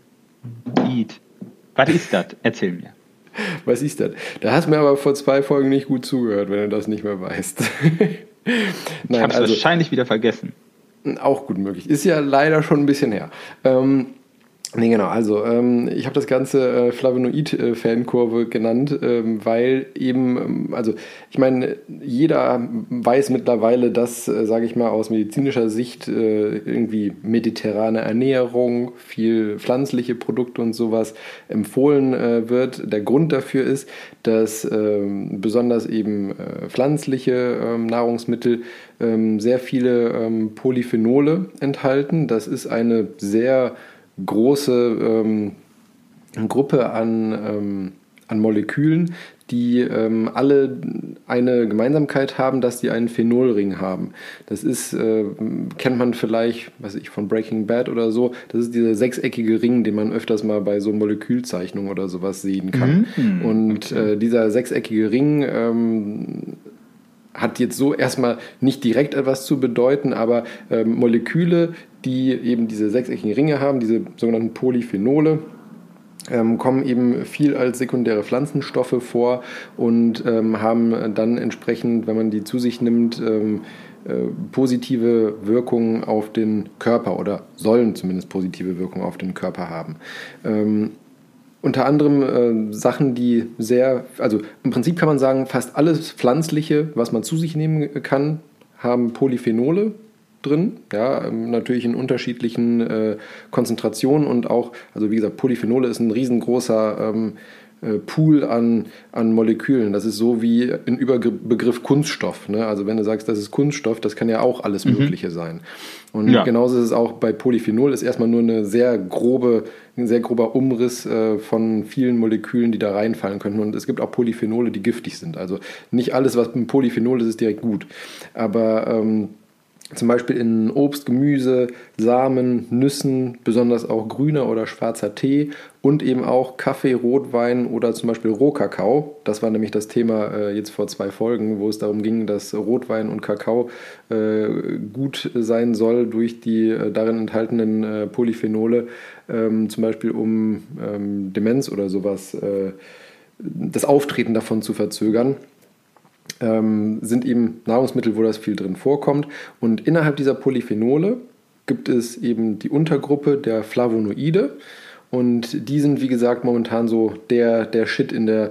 Was ist das? Erzähl mir. Was ist das? Da hast du mir aber vor 2 Folgen nicht gut zugehört, wenn du das nicht mehr weißt. Ich habe es wahrscheinlich wieder vergessen. Auch gut möglich. Ist ja leider schon ein bisschen her. Nee, genau, also ich habe das Ganze Flavonoid-Fankurve genannt, weil eben, also ich meine, jeder weiß mittlerweile, dass, sage ich mal, aus medizinischer Sicht irgendwie mediterrane Ernährung, viel pflanzliche Produkte und sowas empfohlen wird. Der Grund dafür ist, dass besonders eben pflanzliche Nahrungsmittel sehr viele Polyphenole enthalten. Das ist eine sehr große Gruppe an Molekülen, die alle eine Gemeinsamkeit haben, dass sie einen Phenolring haben. Das ist, kennt man vielleicht, von Breaking Bad oder so, das ist dieser 6-eckige Ring, den man öfters mal bei so Molekülzeichnungen oder sowas sehen kann. Und dieser 6-eckige Ring hat jetzt so erstmal nicht direkt etwas zu bedeuten, aber Moleküle, die eben diese 6-eckigen Ringe haben, diese sogenannten Polyphenole, kommen eben viel als sekundäre Pflanzenstoffe vor und haben dann entsprechend, wenn man die zu sich nimmt, positive Wirkungen auf den Körper oder sollen zumindest positive Wirkungen auf den Körper haben. Unter anderem Sachen, die also im Prinzip kann man sagen, fast alles Pflanzliche, was man zu sich nehmen kann, haben Polyphenole drin, ja, natürlich in unterschiedlichen Konzentrationen und auch, also wie gesagt, Polyphenole ist ein riesengroßer Pool an Molekülen. Das ist so wie ein Überbegriff Kunststoff. Ne? Also wenn du sagst, das ist Kunststoff, das kann ja auch alles Mögliche sein. Und genauso ist es auch bei Polyphenol, ist erstmal nur ein sehr grober Umriss von vielen Molekülen, die da reinfallen könnten. Und es gibt auch Polyphenole, die giftig sind. Also nicht alles, was ein Polyphenol ist, ist direkt gut. Aber zum Beispiel in Obst, Gemüse, Samen, Nüssen, besonders auch grüner oder schwarzer Tee und eben auch Kaffee, Rotwein oder zum Beispiel Rohkakao. Das war nämlich das Thema jetzt vor 2 Folgen, wo es darum ging, dass Rotwein und Kakao gut sein soll durch die darin enthaltenen Polyphenole, zum Beispiel um Demenz oder sowas, das Auftreten davon zu verzögern. Sind eben Nahrungsmittel, wo das viel drin vorkommt. Und innerhalb dieser Polyphenole gibt es eben die Untergruppe der Flavonoide. Und die sind, wie gesagt, momentan so der Shit in der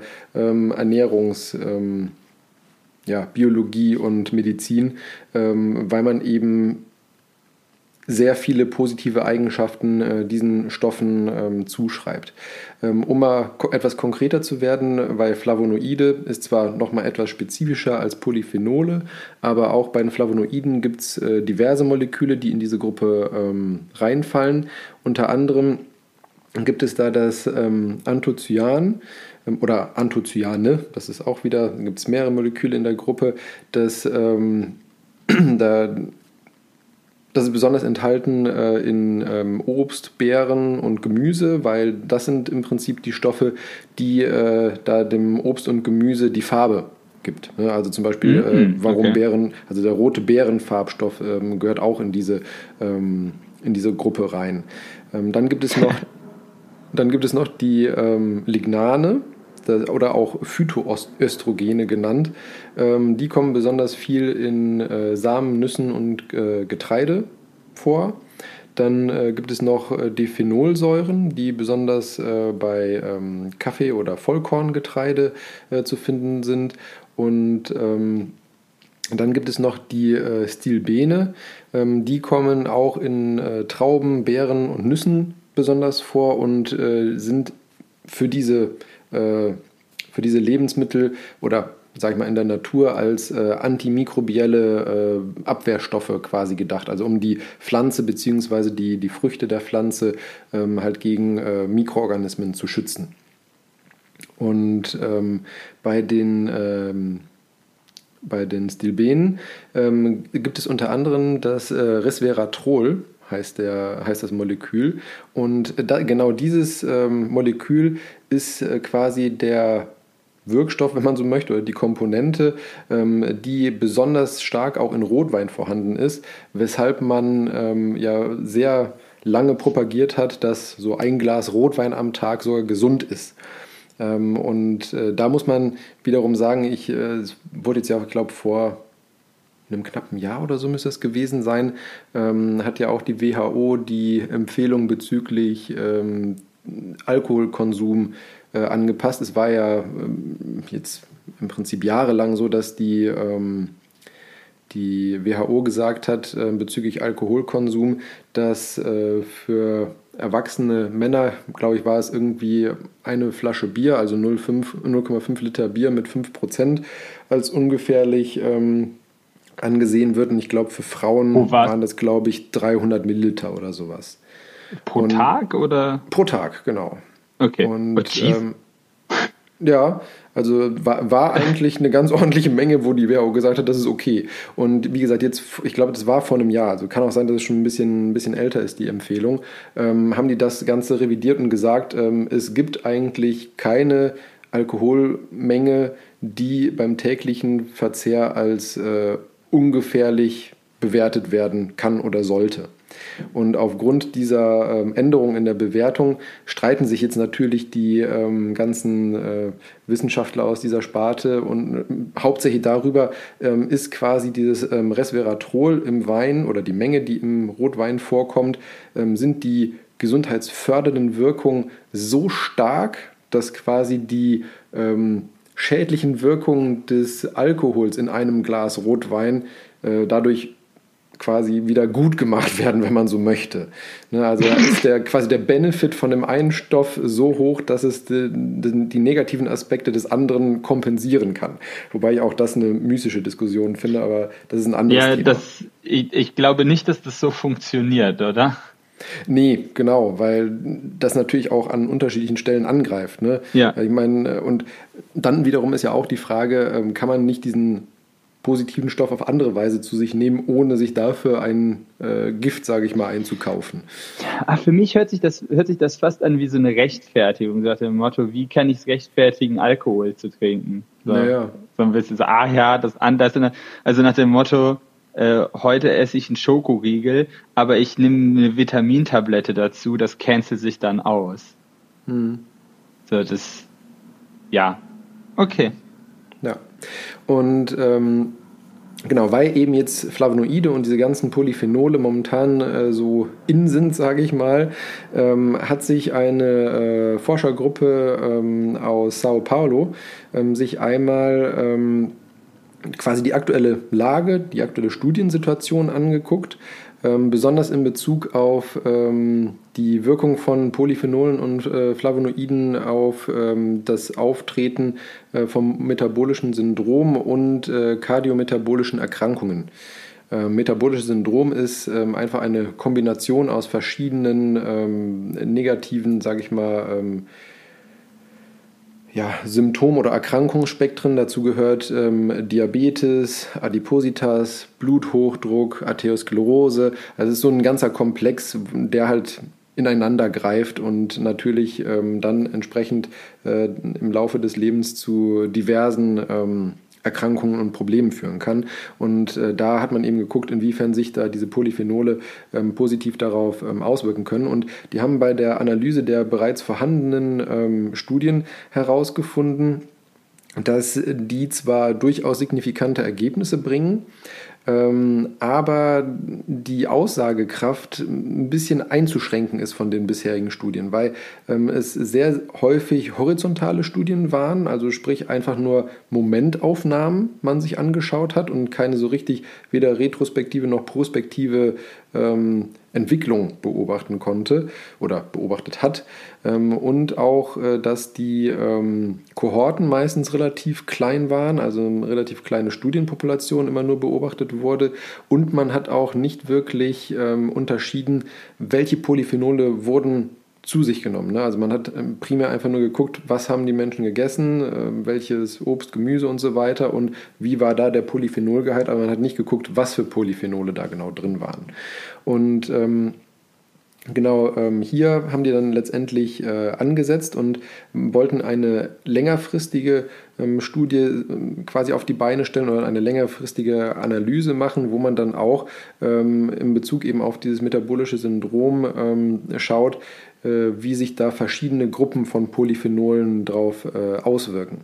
Biologie und Medizin, weil man eben sehr viele positive Eigenschaften diesen Stoffen zuschreibt. Um mal etwas konkreter zu werden, weil Flavonoide ist zwar nochmal etwas spezifischer als Polyphenole, aber auch bei den Flavonoiden gibt es diverse Moleküle, die in diese Gruppe reinfallen. Unter anderem gibt es da das Anthocyan oder Anthocyane, das ist auch wieder, da gibt es mehrere Moleküle in der Gruppe, das ist besonders enthalten in Obst, Beeren und Gemüse, weil das sind im Prinzip die Stoffe, die da dem Obst und Gemüse die Farbe gibt. Also zum Beispiel, warum Beeren, also der rote Beerenfarbstoff gehört auch in diese Gruppe rein. Dann gibt es noch die Lignane, oder auch Phytoöstrogene genannt. Die kommen besonders viel in Samen, Nüssen und Getreide vor. Dann gibt es noch die Phenolsäuren, die besonders bei Kaffee- oder Vollkorngetreide zu finden sind. Und dann gibt es noch die Stilbene. Die kommen auch in Trauben, Beeren und Nüssen besonders vor und sind für diese Lebensmittel oder, sag ich mal, in der Natur als antimikrobielle Abwehrstoffe quasi gedacht. Also um die Pflanze bzw. die Früchte der Pflanze halt gegen Mikroorganismen zu schützen. Und bei den Stilbenen gibt es unter anderem das Resveratrol, heißt das Molekül. Und genau dieses Molekül ist quasi der Wirkstoff, wenn man so möchte, oder die Komponente, die besonders stark auch in Rotwein vorhanden ist, weshalb man sehr lange propagiert hat, dass so ein Glas Rotwein am Tag sogar gesund ist. Und da muss man wiederum sagen, es wurde jetzt ja, ich glaube, vor einem knappen Jahr oder so müsste es gewesen sein, hat ja auch die WHO die Empfehlung bezüglich Alkoholkonsum angepasst. Es war ja jetzt im Prinzip jahrelang so, dass die WHO gesagt hat bezüglich Alkoholkonsum, dass für erwachsene Männer, glaube ich, war es irgendwie eine Flasche Bier, also 0,5 Liter Bier mit 5% als ungefährlich angesehen wird. Und ich glaube, für Frauen waren das, glaube ich, 300 Milliliter oder sowas. Pro Tag oder? Pro Tag, genau. Okay. Und ja, also war eigentlich eine ganz ordentliche Menge, wo die WHO gesagt hat, das ist okay. Und wie gesagt, jetzt, ich glaube, das war vor einem Jahr, also kann auch sein, dass es schon ein bisschen älter ist, die Empfehlung, haben die das Ganze revidiert und gesagt, es gibt eigentlich keine Alkoholmenge, die beim täglichen Verzehr als ungefährlich bewertet werden kann oder sollte. Und aufgrund dieser Änderung in der Bewertung streiten sich jetzt natürlich die ganzen Wissenschaftler aus dieser Sparte und hauptsächlich darüber, ist quasi dieses Resveratrol im Wein oder die Menge, die im Rotwein vorkommt, sind die gesundheitsfördernden Wirkungen so stark, dass quasi die schädlichen Wirkungen des Alkohols in einem Glas Rotwein dadurch quasi wieder gut gemacht werden, wenn man so möchte. Also ist quasi der Benefit von dem einen Stoff so hoch, dass es die negativen Aspekte des anderen kompensieren kann. Wobei ich auch das eine mystische Diskussion finde, aber das ist ein anderes Thema. Ich glaube nicht, dass das so funktioniert, oder? Nee, genau, weil das natürlich auch an unterschiedlichen Stellen angreift. Ne? Ja. Ich meine, und dann wiederum ist ja auch die Frage, kann man nicht diesen positiven Stoff auf andere Weise zu sich nehmen, ohne sich dafür ein Gift, sage ich mal, einzukaufen. Für mich hört sich das fast an wie so eine Rechtfertigung, so nach dem Motto, wie kann ich es rechtfertigen, Alkohol zu trinken? So, naja. So ein bisschen so, das anders. Also nach dem Motto, heute esse ich einen Schokoriegel, aber ich nehme eine Vitamintablette dazu, das cancelt sich dann aus. So, ja. Okay. Ja. Und genau, weil eben jetzt Flavonoide und diese ganzen Polyphenole momentan so in sind, sage ich mal, hat sich eine Forschergruppe aus Sao Paulo sich einmal quasi die aktuelle Lage, die aktuelle Studiensituation angeguckt, besonders in Bezug auf die Wirkung von Polyphenolen und Flavonoiden auf das Auftreten vom metabolischen Syndrom und kardiometabolischen Erkrankungen. Metabolisches Syndrom ist einfach eine Kombination aus verschiedenen negativen, sage ich mal, Symptom- oder Erkrankungsspektren. Dazu gehört Diabetes, Adipositas, Bluthochdruck, Arteriosklerose. Also es ist so ein ganzer Komplex, der halt ineinander greift und natürlich dann entsprechend im Laufe des Lebens zu diversen Erkrankungen und Problemen führen kann. Und da hat man eben geguckt, inwiefern sich da diese Polyphenole positiv darauf auswirken können. Und die haben bei der Analyse der bereits vorhandenen Studien herausgefunden, dass die zwar durchaus signifikante Ergebnisse bringen, aber die Aussagekraft ein bisschen einzuschränken ist von den bisherigen Studien, weil es sehr häufig horizontale Studien waren, also sprich einfach nur Momentaufnahmen man sich angeschaut hat und keine so richtig weder retrospektive noch prospektive Entwicklung beobachten konnte oder beobachtet hat, und auch, dass die Kohorten meistens relativ klein waren, also eine relativ kleine Studienpopulation immer nur beobachtet wurde, und man hat auch nicht wirklich unterschieden, welche Polyphenole wurden zu sich genommen. Ne? Also man hat primär einfach nur geguckt, was haben die Menschen gegessen, welches Obst, Gemüse und so weiter und wie war da der Polyphenolgehalt, aber man hat nicht geguckt, was für Polyphenole da genau drin waren. Und hier haben die dann letztendlich angesetzt und wollten eine längerfristige Studie quasi auf die Beine stellen oder eine längerfristige Analyse machen, wo man dann auch in Bezug eben auf dieses metabolische Syndrom schaut, wie sich da verschiedene Gruppen von Polyphenolen drauf auswirken.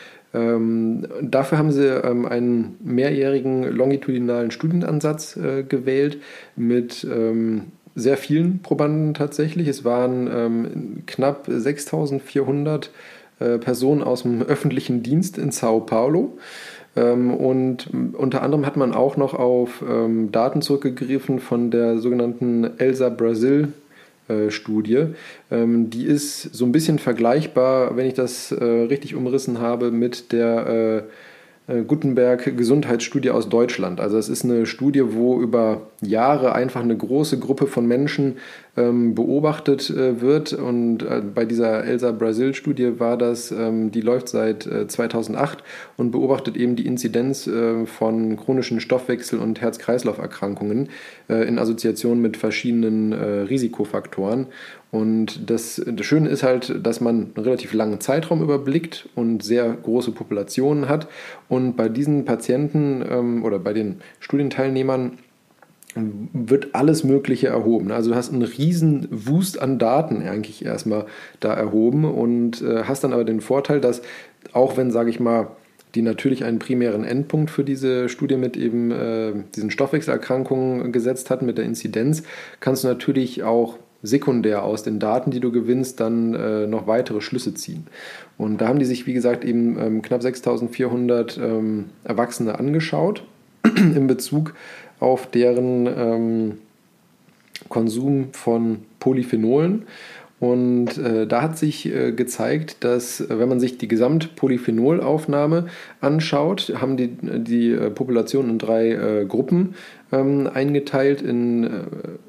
Dafür haben sie einen mehrjährigen longitudinalen Studienansatz gewählt mit sehr vielen Probanden tatsächlich. Es waren knapp 6.400 Personen aus dem öffentlichen Dienst in Sao Paulo. Und unter anderem hat man auch noch auf Daten zurückgegriffen von der sogenannten ELSA Brasil Studie. Die ist so ein bisschen vergleichbar, wenn ich das richtig umrissen habe, mit der Gutenberg Gesundheitsstudie aus Deutschland. Also es ist eine Studie, wo über Jahre einfach eine große Gruppe von Menschen beobachtet wird, und bei dieser ELSA Brasil Studie war das, die läuft seit 2008 und beobachtet eben die Inzidenz von chronischen Stoffwechsel- und Herz-Kreislauf-Erkrankungen in Assoziation mit verschiedenen Risikofaktoren. Und das Schöne ist halt, dass man einen relativ langen Zeitraum überblickt und sehr große Populationen hat. Und bei diesen Patienten oder bei den Studienteilnehmern wird alles Mögliche erhoben. Also du hast einen riesen Wust an Daten eigentlich erstmal da erhoben und hast dann aber den Vorteil, dass auch wenn, sage ich mal, die natürlich einen primären Endpunkt für diese Studie mit eben diesen Stoffwechselerkrankungen gesetzt hat, mit der Inzidenz, kannst du natürlich auch sekundär aus den Daten, die du gewinnst, dann noch weitere Schlüsse ziehen. Und da haben die sich, wie gesagt, eben knapp 6.400 Erwachsene angeschaut in Bezug auf deren Konsum von Polyphenolen. Und da hat sich gezeigt, dass wenn man sich die Gesamtpolyphenolaufnahme anschaut, haben die Population in 3 Gruppen eingeteilt, in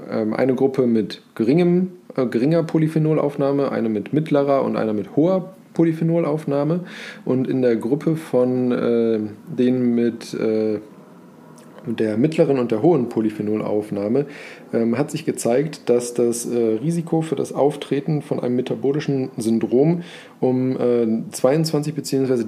eine Gruppe mit geringer Polyphenolaufnahme, eine mit mittlerer und eine mit hoher Polyphenolaufnahme und in der Gruppe von denen mit der mittleren und der hohen Polyphenolaufnahme hat sich gezeigt, dass das Risiko für das Auftreten von einem metabolischen Syndrom um 22 bzw.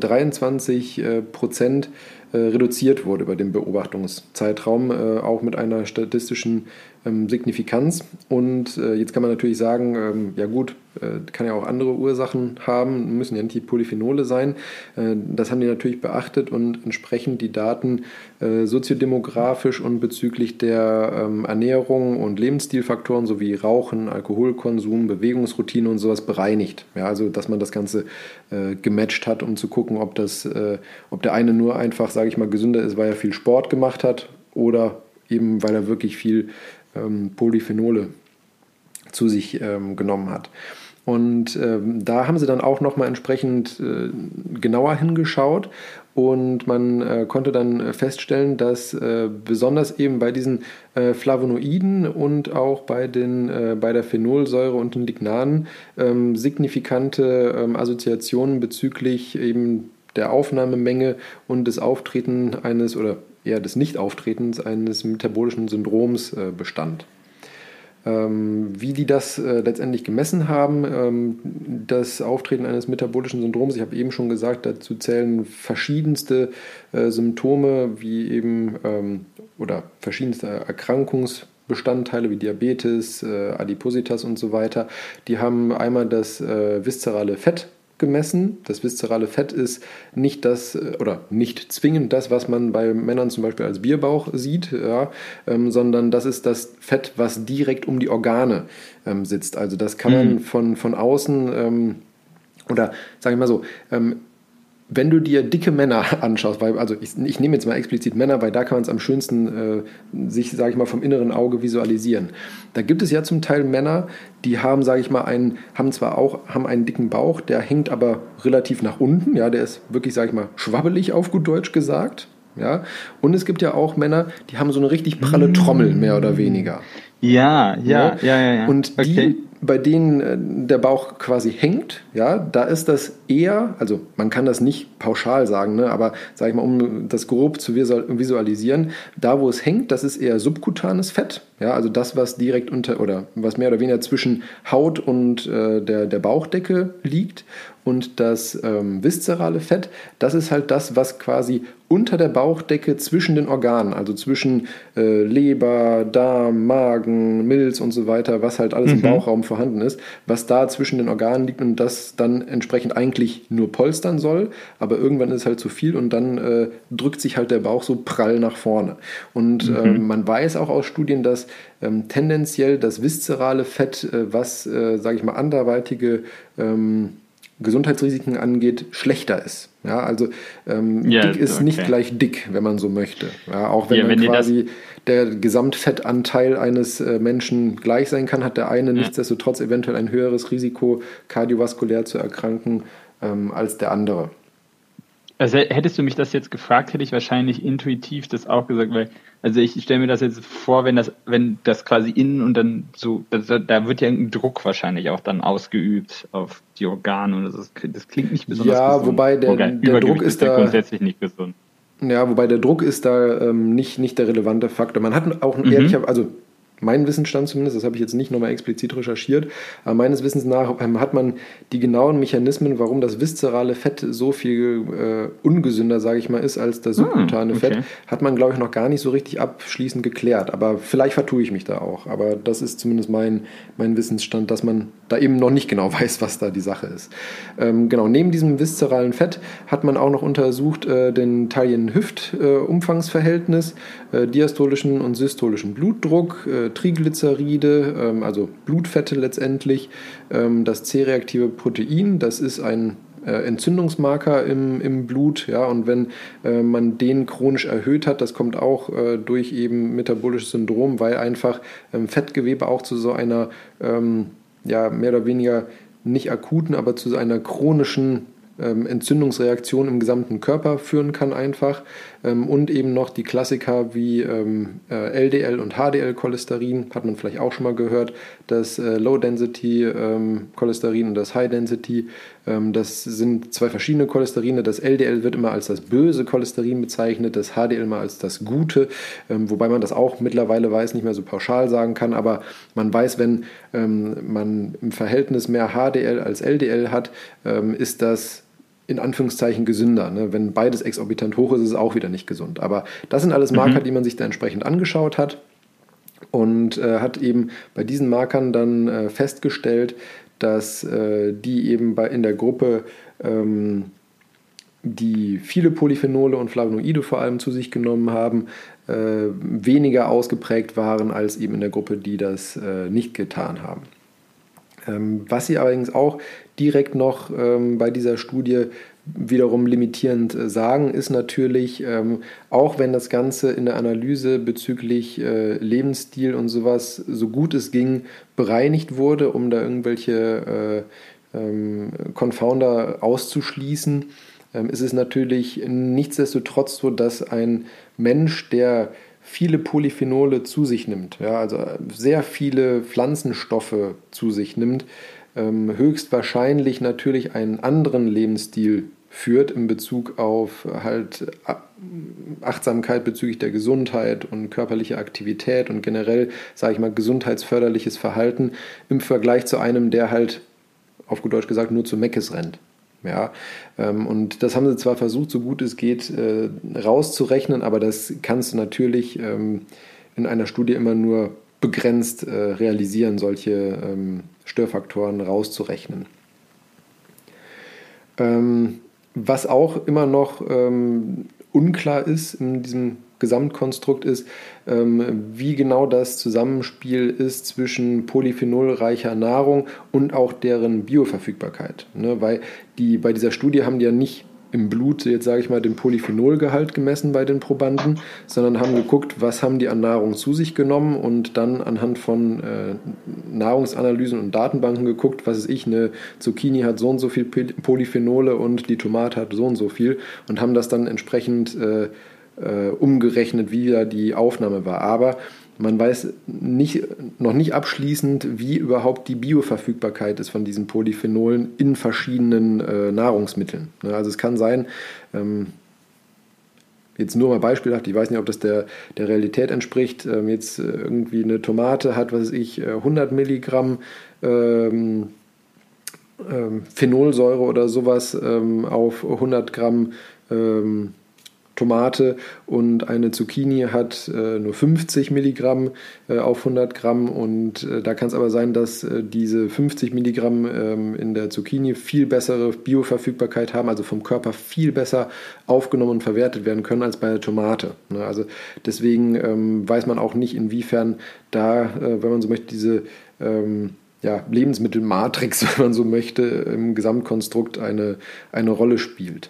23% reduziert wurde über den Beobachtungszeitraum, auch mit einer statistischen Signifikanz. Und jetzt kann man natürlich sagen, ja gut, kann ja auch andere Ursachen haben, müssen ja nicht die Polyphenole sein. Das haben die natürlich beachtet und entsprechend die Daten soziodemografisch und bezüglich der Ernährung und Lebensstilfaktoren sowie Rauchen, Alkoholkonsum, Bewegungsroutine und sowas bereinigt. Ja, also dass man das Ganze gematcht hat, um zu gucken, ob der eine nur einfach, sage ich mal, gesünder ist, weil er viel Sport gemacht hat oder eben weil er wirklich viel Polyphenole zu sich genommen hat. Und da haben sie dann auch nochmal entsprechend genauer hingeschaut und man konnte dann feststellen, dass besonders eben bei diesen Flavonoiden und auch bei der Phenolsäure und den Lignanen signifikante Assoziationen bezüglich eben der Aufnahmemenge und des Auftreten eines oder eher des Nichtauftretens eines metabolischen Syndroms bestand. Wie die das letztendlich gemessen haben, das Auftreten eines metabolischen Syndroms, ich habe eben schon gesagt, dazu zählen verschiedenste Symptome wie eben oder verschiedenste Erkrankungsbestandteile wie Diabetes, Adipositas und so weiter. Die haben einmal das viszerale Fett gemessen. Das viszerale Fett ist nicht das oder nicht zwingend das, was man bei Männern zum Beispiel als Bierbauch sieht, ja, sondern das ist das Fett, was direkt um die Organe sitzt. Also das kann man von außen oder sage ich mal so, wenn du dir dicke Männer anschaust, weil, also ich nehme jetzt mal explizit Männer, weil da kann man es am schönsten sich, sage ich mal, vom inneren Auge visualisieren. Da gibt es ja zum Teil Männer, die haben, sage ich mal, haben einen dicken Bauch, der hängt aber relativ nach unten, ja, der ist wirklich, sage ich mal, schwabbelig auf gut Deutsch gesagt, ja. Und es gibt ja auch Männer, die haben so eine richtig pralle Trommel, mehr oder weniger. Ja. Und die, bei denen der Bauch quasi hängt, ja, da ist das eher, also man kann das nicht pauschal sagen, ne, aber sage ich mal, um das grob zu visualisieren, da wo es hängt, das ist eher subkutanes Fett, ja, also das, was direkt unter oder was mehr oder weniger zwischen Haut und der Bauchdecke liegt. Und das viszerale Fett, das ist halt das, was quasi unter der Bauchdecke zwischen den Organen, also zwischen Leber, Darm, Magen, Milz und so weiter, was halt alles im Bauchraum vorhanden ist, was da zwischen den Organen liegt und das dann entsprechend eigentlich nur polstern soll, aber irgendwann ist es halt zu viel und dann drückt sich halt der Bauch so prall nach vorne. Und man weiß auch aus Studien, dass tendenziell das viszerale Fett, was, sage ich mal, anderweitige Gesundheitsrisiken angeht, schlechter ist. Ja, also dick ist nicht gleich dick, wenn man so möchte. Ja, auch wenn man quasi der Gesamtfettanteil eines Menschen gleich sein kann, hat der eine nichtsdestotrotz eventuell ein höheres Risiko, kardiovaskulär zu erkranken, als der andere. Also hättest du mich das jetzt gefragt, hätte ich wahrscheinlich intuitiv das auch gesagt, weil, also ich stelle mir das jetzt vor, wenn das quasi innen und dann so, da wird ja ein Druck wahrscheinlich auch dann ausgeübt auf die Organe und das klingt nicht besonders gesund. Ja, wobei der Druck ist da grundsätzlich nicht gesund. Ja, wobei der Druck ist da nicht der relevante Faktor. Man hat auch also mein Wissensstand zumindest, das habe ich jetzt nicht nochmal explizit recherchiert, aber meines Wissens nach hat man die genauen Mechanismen, warum das viszerale Fett so viel ungesünder, sage ich mal, ist als das subkutane Fett, hat man, glaube ich, noch gar nicht so richtig abschließend geklärt. Aber vielleicht vertue ich mich da auch. Aber das ist zumindest mein Wissensstand, dass man da eben noch nicht genau weiß, was da die Sache ist. Genau, neben diesem viszeralen Fett hat man auch noch untersucht den Taillen-Hüft-Umfangsverhältnis, diastolischen und systolischen Blutdruck, Triglyceride, also Blutfette letztendlich, das C-reaktive Protein, das ist ein Entzündungsmarker im Blut, ja, und wenn man den chronisch erhöht hat, das kommt auch durch eben metabolisches Syndrom, weil einfach Fettgewebe auch zu so einer mehr oder weniger nicht akuten, aber zu so einer chronischen Entzündungsreaktion im gesamten Körper führen kann einfach. und eben noch die Klassiker wie LDL und HDL-Cholesterin, hat man vielleicht auch schon mal gehört, das Low-Density-Cholesterin und das High-Density. Das sind zwei verschiedene Cholesterine. Das LDL wird immer als das böse Cholesterin bezeichnet, das HDL immer als das gute, wobei man das auch mittlerweile weiß, nicht mehr so pauschal sagen kann, aber man weiß, wenn man im Verhältnis mehr HDL als LDL hat, ist das in Anführungszeichen gesünder. Ne? Wenn beides exorbitant hoch ist, ist es auch wieder nicht gesund. Aber das sind alles Marker, die man sich da entsprechend angeschaut hat und hat eben bei diesen Markern dann festgestellt, dass die eben in der Gruppe, die viele Polyphenole und Flavonoide vor allem zu sich genommen haben, weniger ausgeprägt waren als eben in der Gruppe, die das nicht getan haben. Was sie allerdings auch direkt noch bei dieser Studie wiederum limitierend sagen, ist natürlich, auch wenn das Ganze in der Analyse bezüglich Lebensstil und sowas so gut es ging bereinigt wurde, um da irgendwelche Confounder auszuschließen, ist es natürlich nichtsdestotrotz so, dass ein Mensch, der viele Polyphenole zu sich nimmt, ja, also sehr viele Pflanzenstoffe zu sich nimmt, höchstwahrscheinlich natürlich einen anderen Lebensstil führt in Bezug auf halt Achtsamkeit bezüglich der Gesundheit und körperliche Aktivität und generell, sage ich mal, gesundheitsförderliches Verhalten im Vergleich zu einem, der halt, auf gut Deutsch gesagt, nur zu Meckes rennt. Ja, und das haben sie zwar versucht, so gut es geht, rauszurechnen, aber das kannst du natürlich in einer Studie immer nur begrenzt realisieren, solche Störfaktoren rauszurechnen. Was auch immer noch unklar ist in diesem Gesamtkonstrukt ist, wie genau das Zusammenspiel ist zwischen polyphenolreicher Nahrung und auch deren Bioverfügbarkeit. Ne? Weil bei dieser Studie haben die ja nicht im Blut, jetzt sage ich mal, den Polyphenolgehalt gemessen bei den Probanden, sondern haben geguckt, was haben die an Nahrung zu sich genommen und dann anhand von Nahrungsanalysen und Datenbanken geguckt, was weiß ich, eine Zucchini hat so und so viel Polyphenole und die Tomate hat so und so viel und haben das dann entsprechend umgerechnet, wie da die Aufnahme war. Aber man weiß noch nicht abschließend, wie überhaupt die Bioverfügbarkeit ist von diesen Polyphenolen in verschiedenen Nahrungsmitteln. Also es kann sein, jetzt nur mal beispielhaft, ich weiß nicht, ob das der Realität entspricht, jetzt irgendwie eine Tomate hat, was weiß ich, 100 Milligramm Phenolsäure oder sowas auf 100 Gramm Tomate und eine Zucchini hat nur 50 Milligramm auf 100 Gramm und da kann es aber sein, dass diese 50 Milligramm in der Zucchini viel bessere Bioverfügbarkeit haben, also vom Körper viel besser aufgenommen und verwertet werden können als bei der Tomate. Ne? Also deswegen weiß man auch nicht, inwiefern da, wenn man so möchte, diese Lebensmittelmatrix, wenn man so möchte, im Gesamtkonstrukt eine Rolle spielt.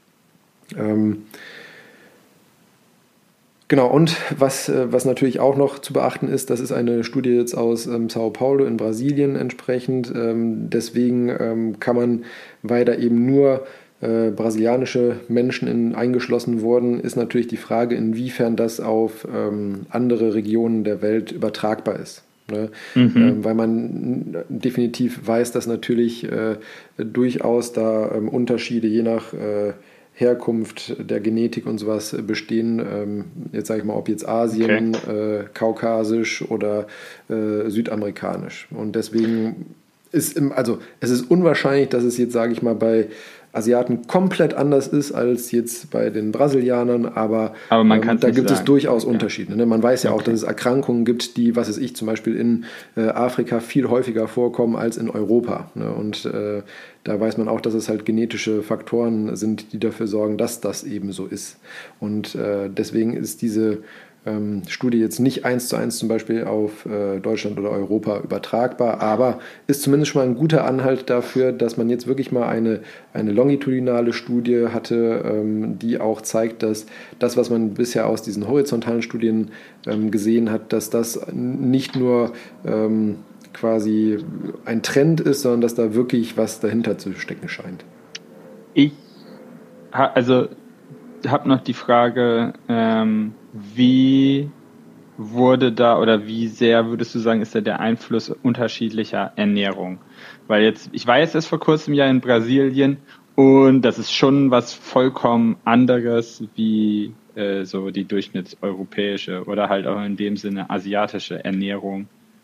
Genau, und was natürlich auch noch zu beachten ist, das ist eine Studie jetzt aus Sao Paulo in Brasilien entsprechend. Deswegen kann man, weil da eben nur brasilianische Menschen eingeschlossen wurden, ist natürlich die Frage, inwiefern das auf andere Regionen der Welt übertragbar ist. Ne? Weil man definitiv weiß, dass natürlich durchaus da Unterschiede je nach Herkunft der Genetik und sowas bestehen. Jetzt sage ich mal, ob jetzt Asien, kaukasisch oder südamerikanisch. Und deswegen es ist unwahrscheinlich, dass es jetzt, sage ich mal, bei Asiaten komplett anders ist als jetzt bei den Brasilianern, aber da gibt es durchaus Unterschiede. Ne? Man weiß ja auch, dass es Erkrankungen gibt, die, was weiß ich, zum Beispiel in Afrika viel häufiger vorkommen als in Europa. Ne? Und da weiß man auch, dass es halt genetische Faktoren sind, die dafür sorgen, dass das eben so ist. Und deswegen ist diese Studie jetzt nicht 1:1 zum Beispiel auf Deutschland oder Europa übertragbar, aber ist zumindest schon mal ein guter Anhalt dafür, dass man jetzt wirklich mal eine longitudinale Studie hatte, die auch zeigt, dass das, was man bisher aus diesen horizontalen Studien gesehen hat, dass das nicht nur quasi ein Trend ist, sondern dass da wirklich was dahinter zu stecken scheint. habe noch die Frage, wie wurde da oder wie sehr würdest du sagen, ist da der Einfluss unterschiedlicher Ernährung? Weil jetzt, ich war jetzt erst vor kurzem ja in Brasilien und das ist schon was vollkommen anderes wie so die durchschnittseuropäische oder halt auch in dem Sinne asiatische Ernährung.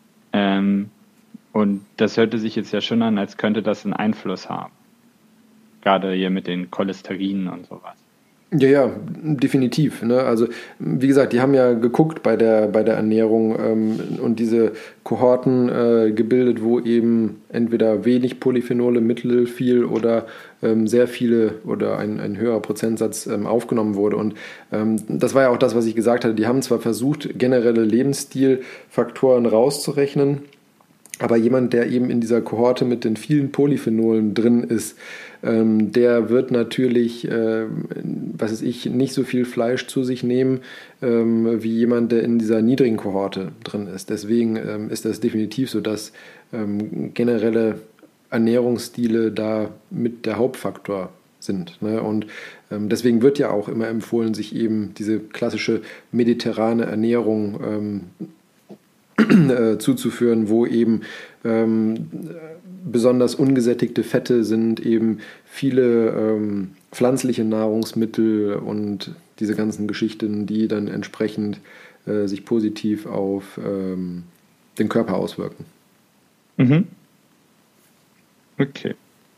Und das hörte sich jetzt ja schon an, als könnte das einen Einfluss haben. Gerade hier mit den Cholesterinen und sowas. Ja, definitiv. Ne? Also wie gesagt, die haben ja geguckt bei der Ernährung und diese Kohorten gebildet, wo eben entweder wenig Polyphenole, mittel viel oder sehr viele oder ein höherer Prozentsatz aufgenommen wurde. Und das war ja auch das, was ich gesagt hatte. Die haben zwar versucht, generelle Lebensstilfaktoren rauszurechnen, aber jemand, der eben in dieser Kohorte mit den vielen Polyphenolen drin ist, der wird natürlich, was weiß ich, nicht so viel Fleisch zu sich nehmen, wie jemand, der in dieser niedrigen Kohorte drin ist. Deswegen ist das definitiv so, dass generelle Ernährungsstile da mit der Hauptfaktor sind. Ne? Und deswegen wird ja auch immer empfohlen, sich eben diese klassische mediterrane Ernährung zuzuführen, wo eben besonders ungesättigte Fette sind, eben viele pflanzliche Nahrungsmittel und diese ganzen Geschichten, die dann entsprechend sich positiv auf den Körper auswirken. Mhm. Okay.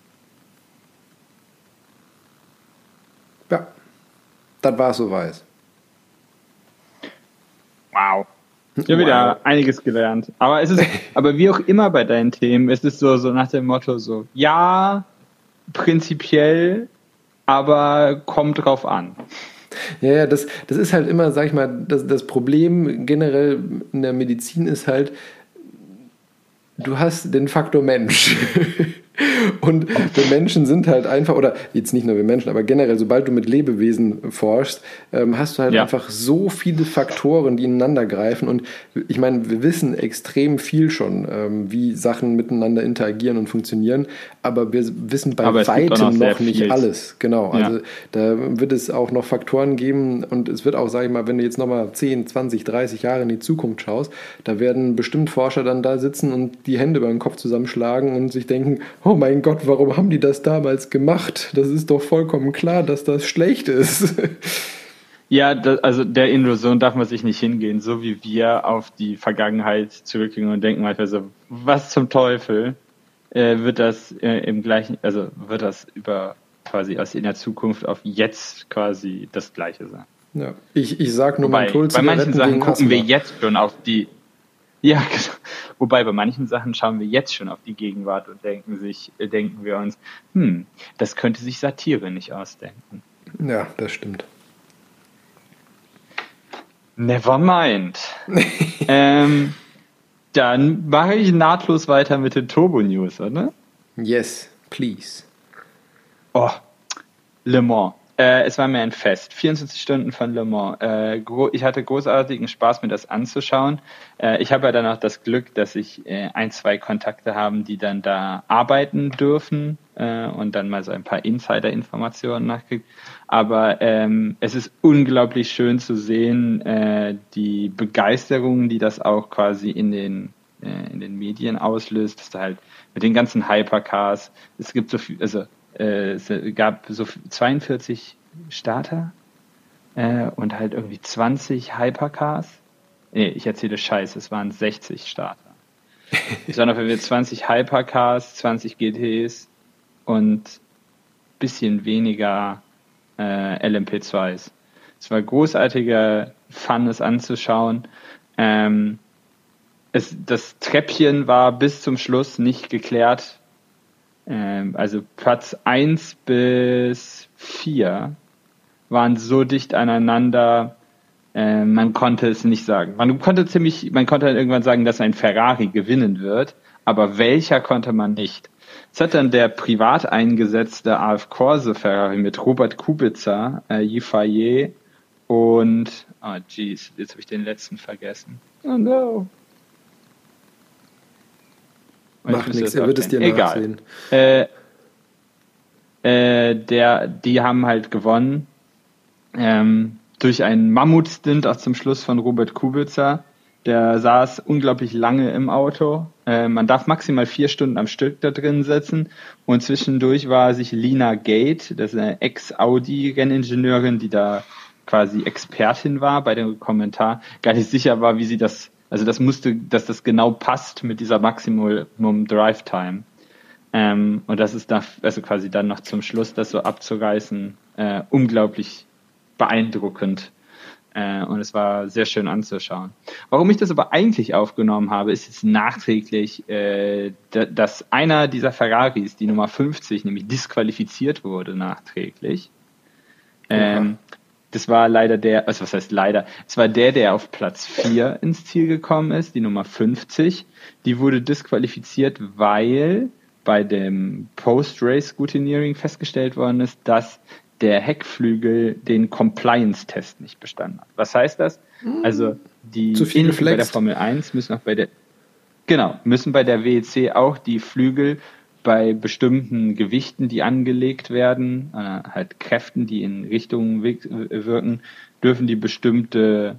Ja, das war es soweit. Wow. Ich habe wieder einiges gelernt. Aber es ist, aber wie auch immer bei deinen Themen, es ist so nach dem Motto so, ja, prinzipiell, aber kommt drauf an. Ja, das ist halt immer, sag ich mal, das Problem generell in der Medizin ist halt, du hast den Faktor Mensch. Und wir Menschen sind halt einfach, oder jetzt nicht nur wir Menschen, aber generell, sobald du mit Lebewesen forschst, hast du halt einfach so viele Faktoren, die ineinander greifen. Und ich meine, wir wissen extrem viel schon, wie Sachen miteinander interagieren und funktionieren, aber wir wissen bei weitem noch nicht alles. Genau, also da wird es auch noch Faktoren geben und es wird auch, sage ich mal, wenn du jetzt nochmal 10, 20, 30 Jahre in die Zukunft schaust, da werden bestimmt Forscher dann da sitzen und die Hände über den Kopf zusammenschlagen und sich denken, oh mein Gott, warum haben die das damals gemacht? Das ist doch vollkommen klar, dass das schlecht ist. Ja, also der Illusion darf man sich nicht hingehen, so wie wir auf die Vergangenheit zurückgehen und denken manchmal so, was zum Teufel wird das im gleichen, also wird das über quasi aus in der Zukunft auf jetzt quasi das Gleiche sein. Ja, ich sag nur mal, bei manchen Sachen gucken wir jetzt schon auf die. Ja, wobei bei manchen Sachen schauen wir jetzt schon auf die Gegenwart und denken wir uns, das könnte sich Satire nicht ausdenken. Ja, das stimmt. Never mind. Dann mache ich nahtlos weiter mit den Turbo-News, oder? Yes, please. Oh, Le Mans. Es war mir ein Fest. 24 Stunden von Le Mans. Ich hatte großartigen Spaß, mir das anzuschauen. Ich habe ja dann auch das Glück, dass ich 1-2 Kontakte habe, die dann da arbeiten dürfen und dann mal so ein paar Insider-Informationen nachkriegt. Aber es ist unglaublich schön zu sehen, die Begeisterung, die das auch quasi in den Medien auslöst. Dass da halt mit den ganzen Hypercars, es gibt so viel, also es gab so 42 Starter und halt irgendwie 20 Hypercars. Nee, ich erzähle Scheiße, es waren 60 Starter. Es waren auf jeden Fall 20 Hypercars, 20 GTs und bisschen weniger LMP2s. Es war großartiger Fun, es anzuschauen. Das Treppchen war bis zum Schluss nicht geklärt. Also Platz 1 bis 4 waren so dicht aneinander, man konnte es nicht sagen. Man konnte dann irgendwann sagen, dass ein Ferrari gewinnen wird, aber welcher konnte man nicht. Es hat dann der privat eingesetzte AF Corse Ferrari mit Robert Kubica, Yiffaye und, jetzt habe ich den letzten vergessen. Oh no. Macht nichts, er wird es dir nachsehen. Die haben halt gewonnen. durch einen Mammutstint auch zum Schluss von Robert Kubica. Der saß unglaublich lange im Auto. Man darf maximal 4 Stunden am Stück da drin sitzen. Und zwischendurch war sich Lina Gate, das ist eine Ex-Audi-Renningenieurin, die da quasi Expertin war bei dem Kommentar, gar nicht sicher war, wie sie das, also dass das genau passt mit dieser Maximum Drive Time. Und das ist da, also quasi dann noch zum Schluss das so abzureißen, unglaublich beeindruckend. Und es war sehr schön anzuschauen. Warum ich das aber eigentlich aufgenommen habe, ist jetzt nachträglich, dass einer dieser Ferraris, die Nummer 50, nämlich disqualifiziert wurde nachträglich. Das war leider also was heißt leider? Es war der auf Platz 4 ins Ziel gekommen ist, die Nummer 50. Die wurde disqualifiziert, weil bei dem Post-Race-Scrutineering festgestellt worden ist, dass der Heckflügel den Compliance-Test nicht bestanden hat. Was heißt das? Also die ähnlich wie bei der Formel 1 müssen bei der WEC auch die Flügel bei bestimmten Gewichten, die angelegt werden, halt Kräften, die in Richtungen wirken, dürfen die bestimmte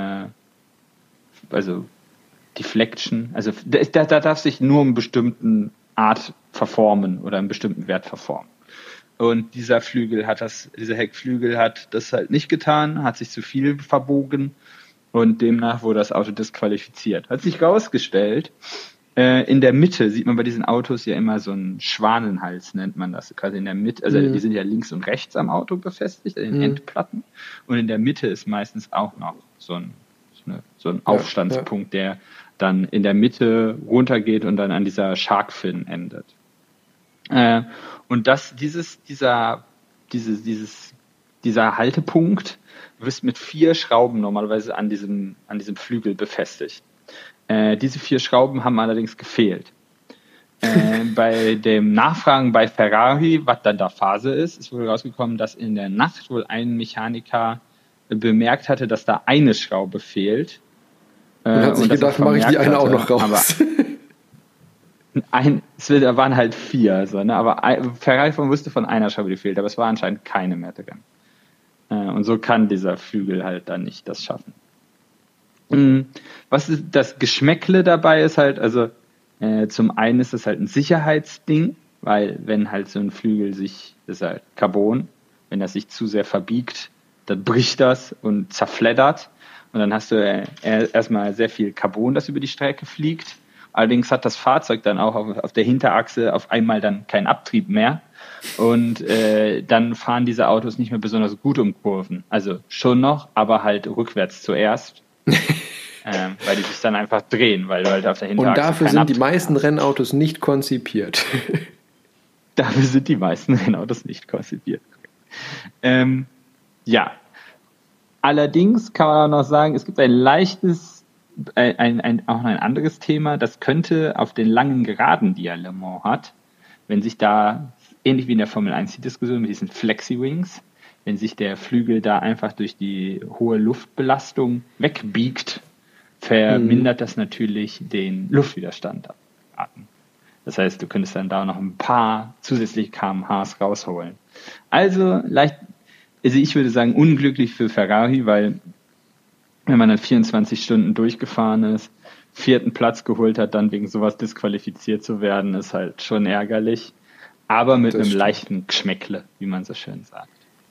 also Deflection, also da darf sich nur eine bestimmten Art verformen oder einen bestimmten Wert verformen. Und dieser Heckflügel hat das halt nicht getan, hat sich zu viel verbogen und demnach wurde das Auto disqualifiziert. Hat sich rausgestellt, in der Mitte sieht man bei diesen Autos ja immer so einen Schwanenhals, nennt man das, quasi in der Mitte, also die sind ja links und rechts am Auto befestigt, in den Endplatten, und in der Mitte ist meistens auch noch so ein Aufstandspunkt, der dann in der Mitte runtergeht und dann an dieser Shark Fin endet. Und dieser Haltepunkt ist mit 4 Schrauben normalerweise an diesem Flügel befestigt. Diese 4 Schrauben haben allerdings gefehlt. Bei dem Nachfragen bei Ferrari, was dann da Phase ist wurde rausgekommen, dass in der Nacht wohl ein Mechaniker bemerkt hatte, dass da eine Schraube fehlt. Und hat sich gedacht, mache ich die eine auch noch raus. Da waren halt 4, so, ne? Aber Ferrari wusste von einer Schraube, die fehlt, aber es war anscheinend keine mehr drin. Und so kann dieser Flügel halt dann nicht das schaffen. Was ist das Geschmäckle dabei ist halt, also zum einen ist das halt ein Sicherheitsding, weil wenn halt so ein Flügel das ist halt Carbon, wenn das sich zu sehr verbiegt, dann bricht das und zerfleddert und dann hast du erstmal sehr viel Carbon, das über die Strecke fliegt. Allerdings hat das Fahrzeug dann auch auf der Hinterachse auf einmal dann keinen Abtrieb mehr und dann fahren diese Autos nicht mehr besonders gut um Kurven. Also schon noch, aber halt rückwärts zuerst, weil die sich dann einfach drehen, weil du halt auf der Hinterachse und dafür sind die meisten Rennautos nicht konzipiert. Dafür sind die meisten Rennautos nicht konzipiert. Ja. Allerdings kann man auch noch sagen, es gibt ein leichtes auch ein anderes Thema, das könnte auf den langen Geraden, die ja Le Mans hat, wenn sich da, ähnlich wie in der Formel 1 die Diskussion mit diesen Flexi-Wings, wenn sich der Flügel da einfach durch die hohe Luftbelastung wegbiegt, vermindert das natürlich den Luftwiderstand. Das heißt, du könntest dann da noch ein paar zusätzliche kmhs rausholen. Also ich würde sagen, unglücklich für Ferrari, weil wenn man dann 24 Stunden durchgefahren ist, 4. Platz geholt hat, dann wegen sowas disqualifiziert zu werden, ist halt schon ärgerlich. Aber mit einem leichten Geschmäckle, wie man so schön sagt.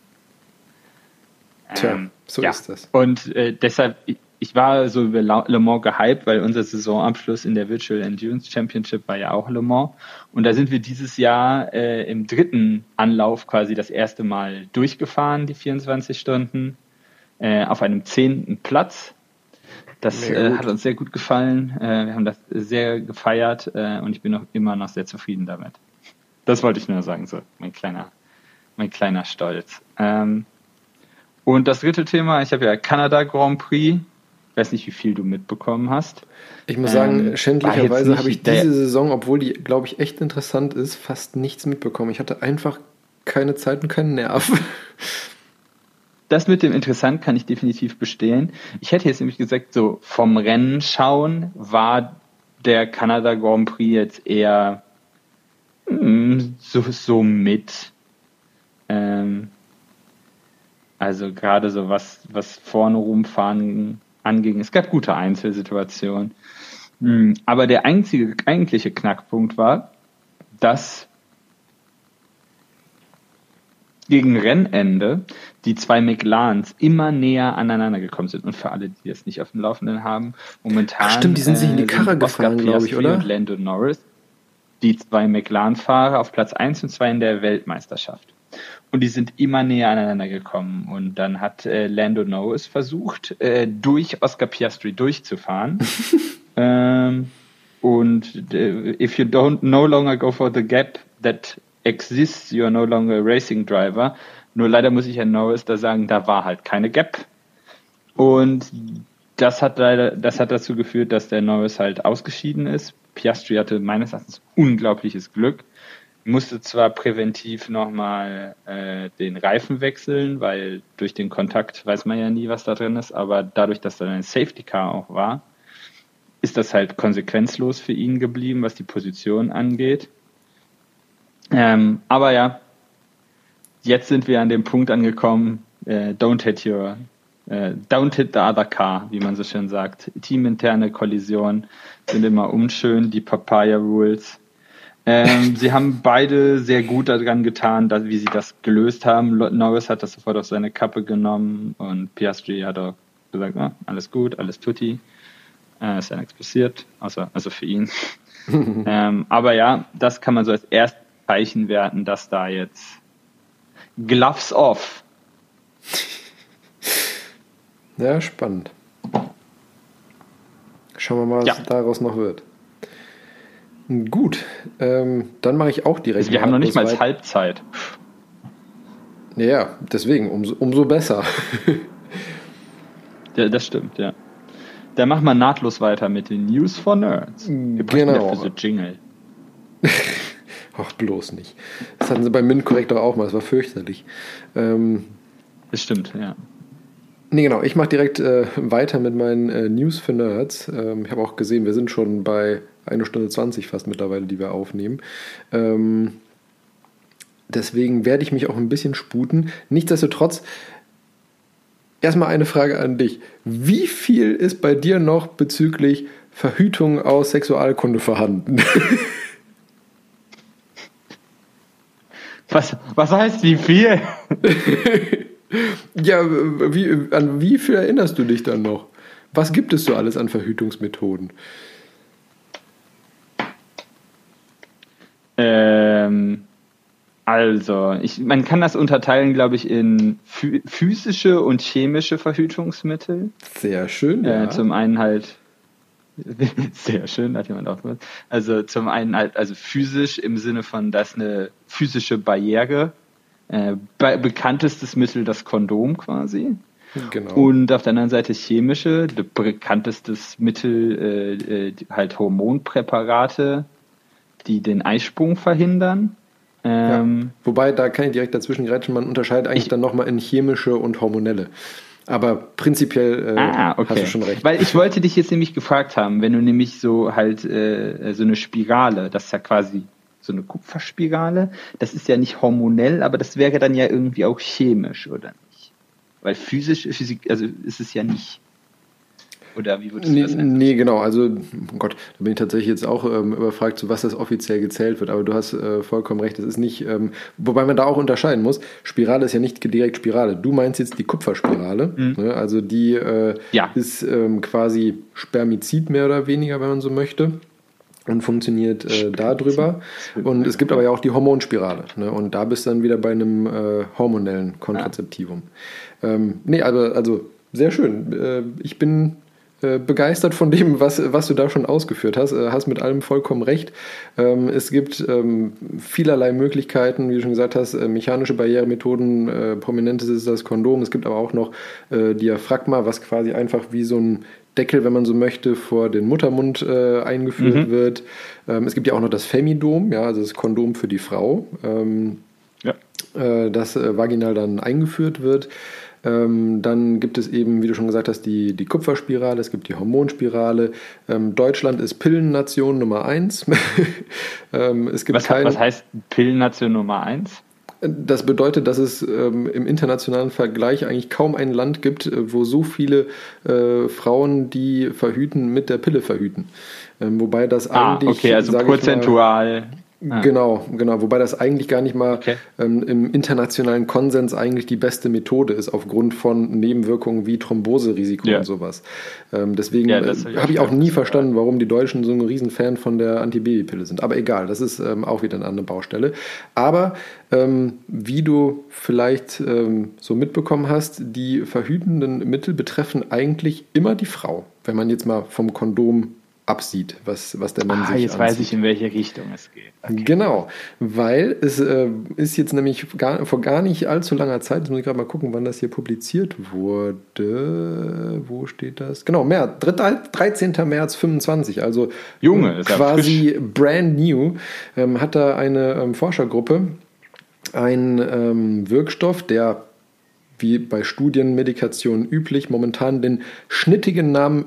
So ist das. Und deshalb, ich war so über Le Mans gehypt, weil unser Saisonabschluss in der Virtual Endurance Championship war ja auch Le Mans. Und da sind wir dieses Jahr im 3. Anlauf quasi das erste Mal durchgefahren, die 24 Stunden. Auf einem 10. Platz. Das hat uns sehr gut gefallen. Wir haben das sehr gefeiert und ich bin immer noch sehr zufrieden damit. Das wollte ich nur sagen, so mein kleiner Stolz. Und das 3. Thema, ich habe ja Kanada Grand Prix. Ich weiß nicht, wie viel du mitbekommen hast. Ich muss sagen, schändlicherweise habe ich diese Saison, obwohl die, glaube ich, echt interessant ist, fast nichts mitbekommen. Ich hatte einfach keine Zeit und keinen Nerv. Das mit dem Interessant kann ich definitiv bestehen. Ich hätte jetzt nämlich gesagt, so vom Rennen schauen war der Kanada Grand Prix jetzt eher so mit. Also gerade so was vorne rumfahren anging. Es gab gute Einzelsituationen. Aber der eigentliche Knackpunkt war, dass gegen Rennende die zwei McLarens immer näher aneinander gekommen sind. Und für alle, die das nicht auf dem Laufenden haben, momentan stimmt, die sind sich in die Karre gefahren, glaube ich, oder? Und Lando Norris, die zwei McLaren-Fahrer auf Platz 1 und 2 in der Weltmeisterschaft. Und die sind immer näher aneinander gekommen. Und dann hat Lando Norris versucht, durch Oscar Piastri durchzufahren. Und if you no longer go for the gap that exists, you are no longer a racing driver. Nur leider muss ich Herrn Norris da sagen, da war halt keine Gap. Und das hat dazu geführt, dass der Norris halt ausgeschieden ist. Piastri hatte meines Erachtens unglaubliches Glück. Musste zwar präventiv nochmal den Reifen wechseln, weil durch den Kontakt weiß man ja nie, was da drin ist, aber dadurch, dass da ein Safety Car auch war, ist das halt konsequenzlos für ihn geblieben, was die Position angeht. Aber ja, jetzt sind wir an dem Punkt angekommen, don't hit the other car, wie man so schön sagt. Teaminterne Kollisionen sind immer unschön, die Papaya Rules. Sie haben beide sehr gut daran getan, wie sie das gelöst haben. Norris hat das sofort auf seine Kappe genommen und Piastri hat auch gesagt, alles gut, alles tutti. Ist ja nichts passiert, also für ihn. Aber ja, das kann man so als erstes Zeichen werten, dass da jetzt Gloves off. Ja, spannend. Schauen wir mal, was daraus noch wird. Gut, dann mache ich auch direkt. Also wir haben noch nicht mal Halbzeit. Ja, deswegen umso besser. Ja, das stimmt, ja. Dann machen wir nahtlos weiter mit den News for Nerds. Wir Genau. Für so Jingle. Ach, bloß nicht. Das hatten sie beim MINT-Korrektor auch mal, das war fürchterlich. Das stimmt, ja. Nee, genau, ich mache direkt weiter mit meinen News for Nerds. Ich habe auch gesehen, wir sind schon bei 1 Stunde 20 fast mittlerweile, die wir aufnehmen. Deswegen werde ich mich auch ein bisschen sputen. Nichtsdestotrotz, erstmal eine Frage an dich. Wie viel ist bei dir noch bezüglich Verhütung aus Sexualkunde vorhanden? Was heißt wie viel? Ja, an wie viel erinnerst du dich dann noch? Was gibt es so alles an Verhütungsmethoden? Also, man kann das unterteilen, glaube ich, in physische und chemische Verhütungsmittel. Sehr schön, ja. Zum einen halt, sehr schön, hat jemand auch gehört. Also zum einen halt, also physisch im Sinne von, das ist eine physische Barriere. Bekanntestes Mittel das Kondom quasi. Genau. Und auf der anderen Seite chemische, bekanntestes Mittel halt Hormonpräparate, die den Eisprung verhindern. Ja. Wobei, da kann ich direkt dazwischen greifen, man unterscheidet eigentlich dann nochmal in chemische und hormonelle. Aber prinzipiell okay. Hast du schon recht. Weil ich wollte dich jetzt nämlich gefragt haben, wenn du nämlich so halt so eine Spirale, das ist ja quasi so eine Kupferspirale, das ist ja nicht hormonell, aber das wäre dann ja irgendwie auch chemisch, oder nicht? Weil Physik, also ist es ja nicht. Oder wie würdest du das nennen? Nee, genau. Also, oh Gott, da bin ich tatsächlich jetzt auch überfragt, zu was das offiziell gezählt wird. Aber du hast vollkommen recht, das ist nicht, wobei man da auch unterscheiden muss. Spirale ist ja nicht direkt Spirale. Du meinst jetzt die Kupferspirale. Ne? Also die ist quasi Spermizid mehr oder weniger, wenn man so möchte. Und funktioniert darüber. Und es gibt aber ja auch die Hormonspirale. Ne? Und da bist du dann wieder bei einem hormonellen Kontrazeptivum. Nee, also sehr schön. Ich bin begeistert von dem, was du da schon ausgeführt hast. Hast mit allem vollkommen recht. Es gibt vielerlei Möglichkeiten, wie du schon gesagt hast, mechanische Barrieremethoden, prominentes ist das Kondom. Es gibt aber auch noch Diaphragma, was quasi einfach wie so ein Deckel, wenn man so möchte, vor den Muttermund eingeführt wird. Es gibt ja auch noch das Femidom, ja, also das Kondom für die Frau, das vaginal dann eingeführt wird. Dann gibt es eben, wie du schon gesagt hast, die Kupferspirale, es gibt die Hormonspirale. Deutschland ist Pillennation Nummer 1. Es gibt was heißt Pillennation Nummer 1? Das bedeutet, dass es im internationalen Vergleich eigentlich kaum ein Land gibt, wo so viele Frauen, die verhüten, mit der Pille verhüten. Wobei das eigentlich... okay, also prozentual... Genau. Wobei das eigentlich gar nicht mal im internationalen Konsens eigentlich die beste Methode ist, aufgrund von Nebenwirkungen wie Thromboserisiko und sowas. Deswegen habe ich auch nie verstanden, warum die Deutschen so ein Riesenfan von der Antibabypille sind. Aber egal, das ist auch wieder eine andere Baustelle. Aber wie du vielleicht so mitbekommen hast, die verhütenden Mittel betreffen eigentlich immer die Frau, wenn man jetzt mal vom Kondom absieht, was der Mann sich jetzt anzieht. weiß ich, in welche Richtung es geht. Okay. Genau, weil es ist jetzt nämlich vor gar nicht allzu langer Zeit, jetzt muss ich gerade mal gucken, wann das hier publiziert wurde. Wo steht das? Genau, 13. März 25, also Junge, quasi brand new, hat da eine Forschergruppe einen Wirkstoff, der wie bei Studienmedikationen üblich, momentan den schnittigen Namen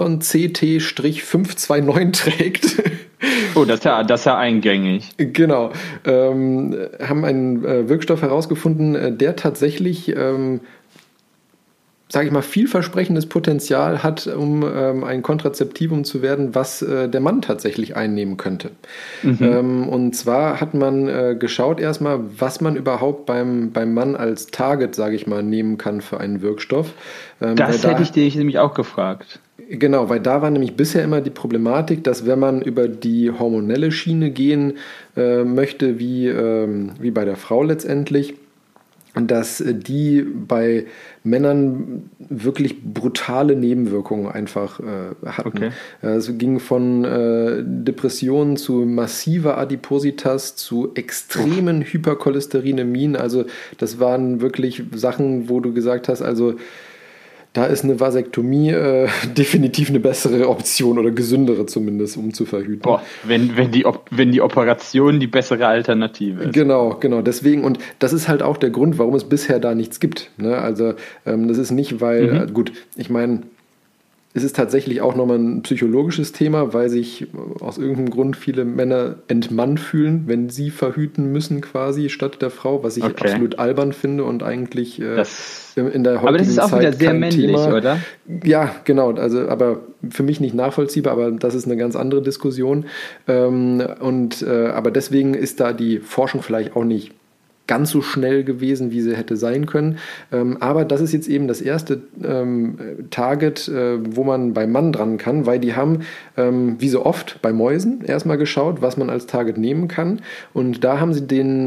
YCT-529 trägt. Oh, das ist ja eingängig. Genau. Haben einen Wirkstoff herausgefunden, der tatsächlich, sage ich mal, vielversprechendes Potenzial hat, um ein Kontrazeptivum zu werden, was der Mann tatsächlich einnehmen könnte. Und zwar hat man geschaut erstmal, was man überhaupt beim Mann als Target, sage ich mal, nehmen kann für einen Wirkstoff. Das hätte ich dich nämlich auch gefragt. Genau, weil da war nämlich bisher immer die Problematik, dass wenn man über die hormonelle Schiene gehen möchte, wie bei der Frau letztendlich, dass die bei Männern wirklich brutale Nebenwirkungen einfach hatten. Okay. Es ging von Depressionen zu massiver Adipositas, zu extremen Hypercholesterinämien. Also das waren wirklich Sachen, wo du gesagt hast, also da ist eine Vasektomie definitiv eine bessere Option oder gesündere zumindest, um zu verhüten. Boah, wenn die Operation die bessere Alternative ist. Genau. Deswegen, und das ist halt auch der Grund, warum es bisher da nichts gibt. Ne? Also das ist nicht, weil, gut, ich meine, es ist tatsächlich auch nochmal ein psychologisches Thema, weil sich aus irgendeinem Grund viele Männer entmannt fühlen, wenn sie verhüten müssen quasi statt der Frau, was ich absolut albern finde und eigentlich in der heutigen Zeit aber das ist auch wieder sehr männlich, Thema. Oder? Ja, genau, also aber für mich nicht nachvollziehbar, aber das ist eine ganz andere Diskussion. Aber deswegen ist da die Forschung vielleicht auch nicht ganz so schnell gewesen, wie sie hätte sein können. Aber das ist jetzt eben das erste Target, wo man beim Mann dran kann, weil die haben, wie so oft bei Mäusen, erstmal geschaut, was man als Target nehmen kann. Und da haben sie den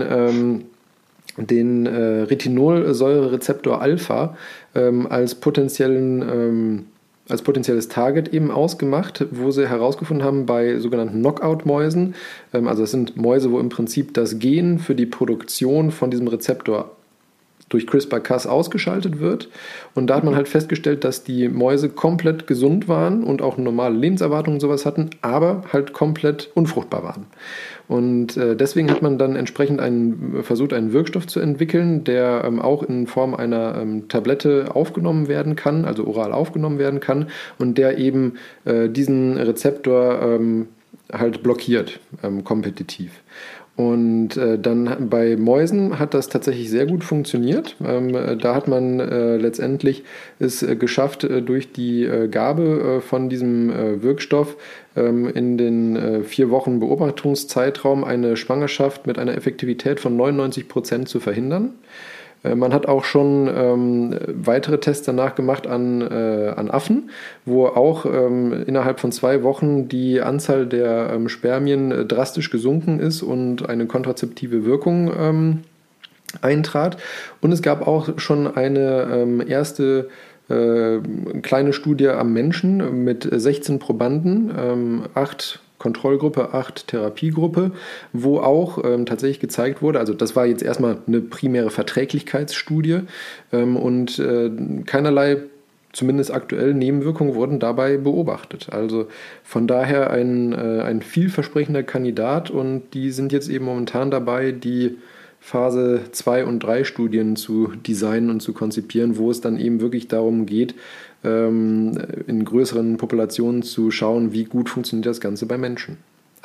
Retinolsäurerezeptor Alpha als potenzielles Target eben ausgemacht, wo sie herausgefunden haben bei sogenannten Knockout-Mäusen, also das sind Mäuse, wo im Prinzip das Gen für die Produktion von diesem Rezeptor durch CRISPR-Cas ausgeschaltet wird. Und da hat man halt festgestellt, dass die Mäuse komplett gesund waren und auch eine normale Lebenserwartung und sowas hatten, aber halt komplett unfruchtbar waren. Und deswegen hat man dann entsprechend versucht, einen Wirkstoff zu entwickeln, der auch in Form einer Tablette aufgenommen werden kann, also oral aufgenommen werden kann und der eben diesen Rezeptor halt blockiert, kompetitiv. Und dann bei Mäusen hat das tatsächlich sehr gut funktioniert. Da hat man letztendlich es geschafft, durch die Gabe von diesem Wirkstoff in den 4 Wochen Beobachtungszeitraum eine Schwangerschaft mit einer Effektivität von 99% zu verhindern. Man hat auch schon weitere Tests danach gemacht an Affen, wo auch innerhalb von 2 Wochen die Anzahl der Spermien drastisch gesunken ist und eine kontrazeptive Wirkung eintrat. Und es gab auch schon eine erste kleine Studie am Menschen mit 16 Probanden, 8 Kontrollgruppe, 8 Therapiegruppe, wo auch tatsächlich gezeigt wurde, also das war jetzt erstmal eine primäre Verträglichkeitsstudie und keinerlei, zumindest aktuell, Nebenwirkungen wurden dabei beobachtet. Also von daher ein vielversprechender Kandidat und die sind jetzt eben momentan dabei, die Phase 2 und 3 Studien zu designen und zu konzipieren, wo es dann eben wirklich darum geht, in größeren Populationen zu schauen, wie gut funktioniert das Ganze bei Menschen.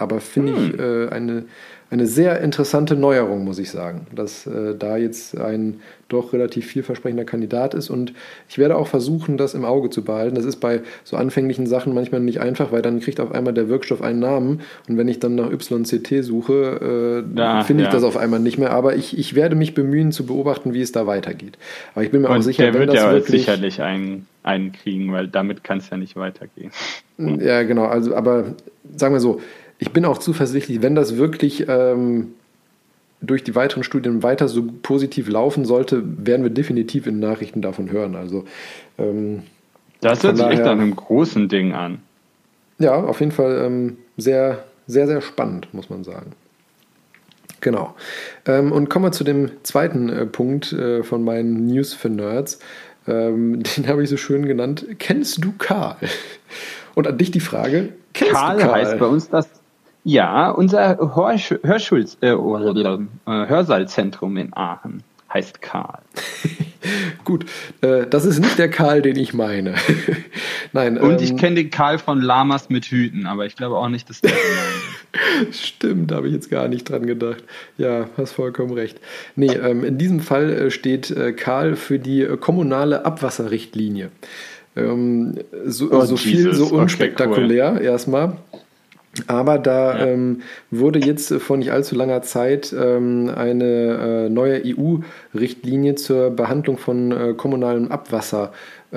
Aber finde ich eine sehr interessante Neuerung, muss ich sagen, dass da jetzt ein doch relativ vielversprechender Kandidat ist. Und ich werde auch versuchen, das im Auge zu behalten. Das ist bei so anfänglichen Sachen manchmal nicht einfach, weil dann kriegt auf einmal der Wirkstoff einen Namen. Und wenn ich dann nach YCT suche, finde ich das auf einmal nicht mehr. Aber ich werde mich bemühen zu beobachten, wie es da weitergeht. Aber ich bin mir auch sicher, der wenn wird das ja wirklich... sicherlich einen kriegen, weil damit kann es ja nicht weitergehen. Ja, genau. Also, aber sagen wir so, ich bin auch zuversichtlich, wenn das wirklich durch die weiteren Studien weiter so positiv laufen sollte, werden wir definitiv in Nachrichten davon hören. Also das hört sich echt nach einem großen Ding an. Ja, auf jeden Fall sehr, sehr, sehr spannend, muss man sagen. Genau. Und kommen wir zu dem zweiten Punkt von meinen News für Nerds. Den habe ich so schön genannt. Kennst du Karl? Und an dich die Frage, kennst Karl du Karl? heißt bei uns das, ja, unser Hörsaalzentrum in Aachen heißt Karl. Gut, das ist nicht der Karl, den ich meine. Nein. Und ich kenne den Karl von Lamas mit Hüten, aber ich glaube auch nicht, dass der Stimmt, da habe ich jetzt gar nicht dran gedacht. Ja, hast vollkommen recht. Nee, in diesem Fall steht Karl für die kommunale Abwasserrichtlinie. So viel, so unspektakulär erstmal. Aber da wurde jetzt vor nicht allzu langer Zeit eine neue EU-Richtlinie zur Behandlung von kommunalem Abwasser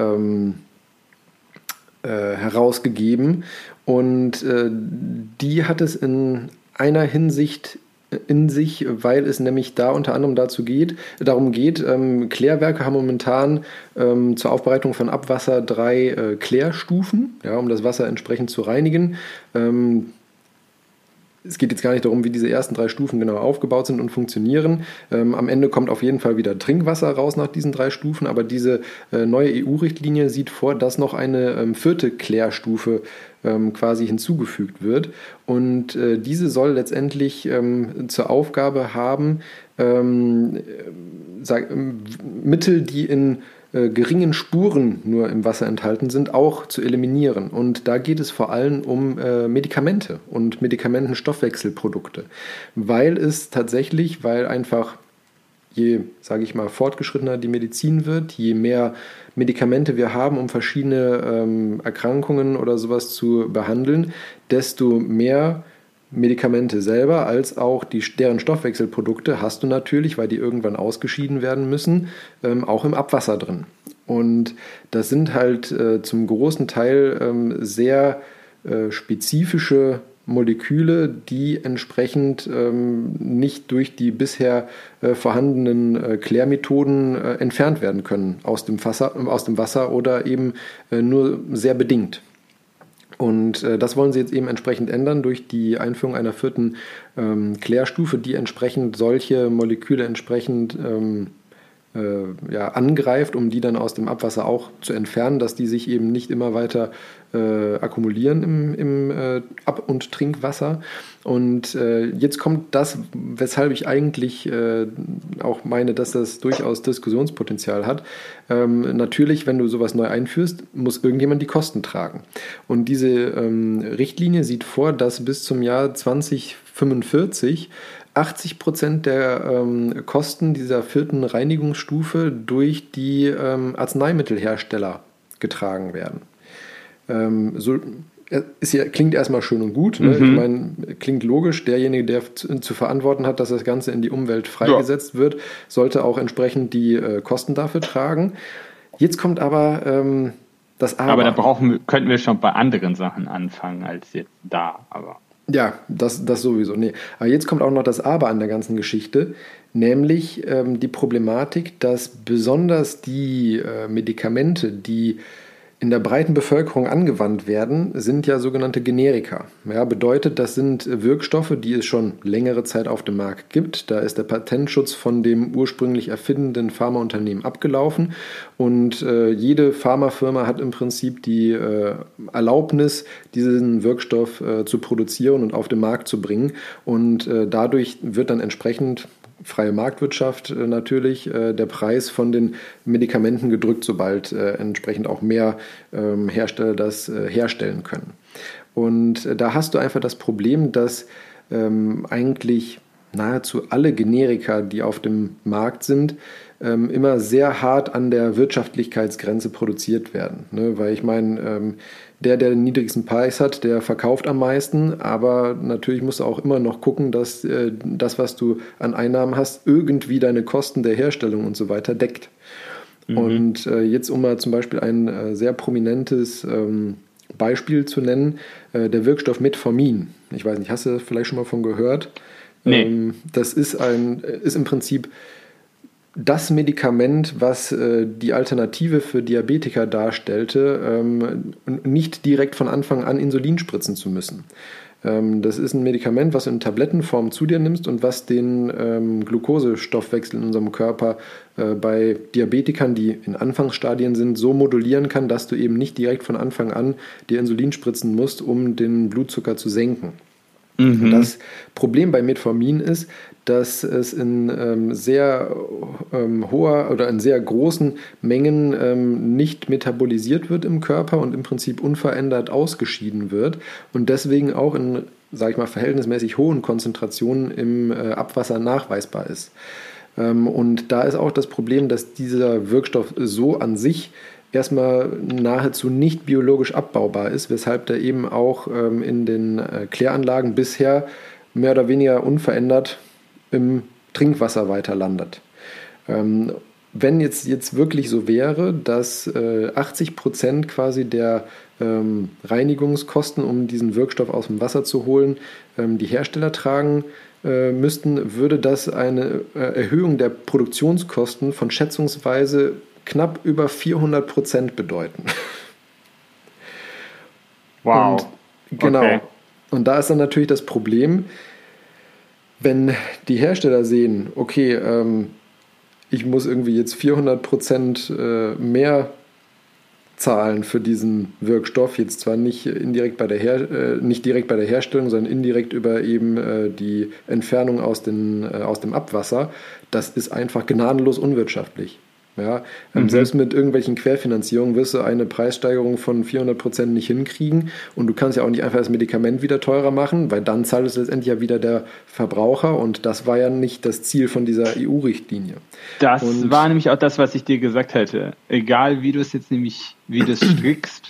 herausgegeben. Und die hat es in einer Hinsicht in sich, weil es nämlich da unter anderem darum geht, Klärwerke haben momentan zur Aufbereitung von Abwasser 3 Klärstufen, ja, um das Wasser entsprechend zu reinigen. Es geht jetzt gar nicht darum, wie diese ersten 3 Stufen genau aufgebaut sind und funktionieren. Am Ende kommt auf jeden Fall wieder Trinkwasser raus nach diesen 3 Stufen, aber diese neue EU-Richtlinie sieht vor, dass noch eine 4. Klärstufe quasi hinzugefügt wird. Und diese soll letztendlich zur Aufgabe haben, Mittel, die in geringen Spuren nur im Wasser enthalten sind, auch zu eliminieren. Und da geht es vor allem um Medikamente und Medikamentenstoffwechselprodukte, weil einfach je, sage ich mal, fortgeschrittener die Medizin wird, je mehr Medikamente wir haben, um verschiedene Erkrankungen oder sowas zu behandeln, desto mehr Medikamente selber als auch deren Stoffwechselprodukte hast du natürlich, weil die irgendwann ausgeschieden werden müssen, auch im Abwasser drin. Und das sind halt zum großen Teil sehr spezifische Moleküle, die entsprechend nicht durch die bisher vorhandenen Klärmethoden entfernt werden können aus dem Wasser oder eben nur sehr bedingt. Und das wollen sie jetzt eben entsprechend ändern durch die Einführung einer 4. Klärstufe, die entsprechend solche Moleküle entsprechend angreift, um die dann aus dem Abwasser auch zu entfernen, dass die sich eben nicht immer weiter akkumulieren im Ab- und Trinkwasser. Und jetzt kommt das, weshalb ich eigentlich auch meine, dass das durchaus Diskussionspotenzial hat. Natürlich, wenn du sowas neu einführst, muss irgendjemand die Kosten tragen. Und diese Richtlinie sieht vor, dass bis zum Jahr 2045 80% der Kosten dieser 4. Reinigungsstufe durch die Arzneimittelhersteller getragen werden. Klingt erstmal schön und gut. Ne? Ich meine, klingt logisch. Derjenige, der zu verantworten hat, dass das Ganze in die Umwelt freigesetzt wird, sollte auch entsprechend die Kosten dafür tragen. Jetzt kommt aber das Aber. Aber da könnten wir schon bei anderen Sachen anfangen als jetzt da. Aber ja, das sowieso. Nee. Aber jetzt kommt auch noch das Aber an der ganzen Geschichte, nämlich die Problematik, dass besonders die Medikamente, die in der breiten Bevölkerung angewandt werden, sind ja sogenannte Generika. Ja, bedeutet, das sind Wirkstoffe, die es schon längere Zeit auf dem Markt gibt. Da ist der Patentschutz von dem ursprünglich erfindenden Pharmaunternehmen abgelaufen und jede Pharmafirma hat im Prinzip die Erlaubnis, diesen Wirkstoff zu produzieren und auf den Markt zu bringen. Und dadurch wird dann entsprechend freie Marktwirtschaft natürlich, der Preis von den Medikamenten gedrückt, sobald entsprechend auch mehr Hersteller das herstellen können. Und da hast du einfach das Problem, dass eigentlich nahezu alle Generika, die auf dem Markt sind, immer sehr hart an der Wirtschaftlichkeitsgrenze produziert werden. Ne? Weil ich meine, der den niedrigsten Preis hat, der verkauft am meisten, aber natürlich musst du auch immer noch gucken, dass das, was du an Einnahmen hast, irgendwie deine Kosten der Herstellung und so weiter deckt. Und jetzt, um mal zum Beispiel ein sehr prominentes Beispiel zu nennen, der Wirkstoff Metformin. Ich weiß nicht, hast du das vielleicht schon mal von gehört? Nee. Das ist im Prinzip das Medikament, was die Alternative für Diabetiker darstellte, nicht direkt von Anfang an Insulin spritzen zu müssen. Das ist ein Medikament, was du in Tablettenform zu dir nimmst und was den Glukosestoffwechsel in unserem Körper bei Diabetikern, die in Anfangsstadien sind, so modulieren kann, dass du eben nicht direkt von Anfang an dir Insulin spritzen musst, um den Blutzucker zu senken. Das Problem bei Metformin ist, dass es in sehr hoher oder in sehr großen Mengen nicht metabolisiert wird im Körper und im Prinzip unverändert ausgeschieden wird und deswegen auch in, sage ich mal, verhältnismäßig hohen Konzentrationen im Abwasser nachweisbar ist. Und da ist auch das Problem, dass dieser Wirkstoff so an sich erstmal nahezu nicht biologisch abbaubar ist, weshalb der eben auch in den Kläranlagen bisher mehr oder weniger unverändert im Trinkwasser weiter landet. Wenn jetzt wirklich so wäre, dass 80% quasi der Reinigungskosten, um diesen Wirkstoff aus dem Wasser zu holen, die Hersteller tragen müssten, würde das eine Erhöhung der Produktionskosten von schätzungsweise knapp über 400% bedeuten. Wow. Und, genau. Okay. Und da ist dann natürlich das Problem, wenn die Hersteller sehen, okay, ich muss irgendwie jetzt 400% mehr zahlen für diesen Wirkstoff, jetzt zwar nicht direkt bei der Herstellung, sondern indirekt über eben die Entfernung aus dem Abwasser, das ist einfach gnadenlos unwirtschaftlich. Ja, selbst mit irgendwelchen Querfinanzierungen wirst du eine Preissteigerung von 400% nicht hinkriegen und du kannst ja auch nicht einfach das Medikament wieder teurer machen, weil dann zahlt es letztendlich ja wieder der Verbraucher und das war ja nicht das Ziel von dieser EU-Richtlinie. Das war nämlich auch das, was ich dir gesagt hätte. Egal wie du es jetzt nämlich, wie du es strickst,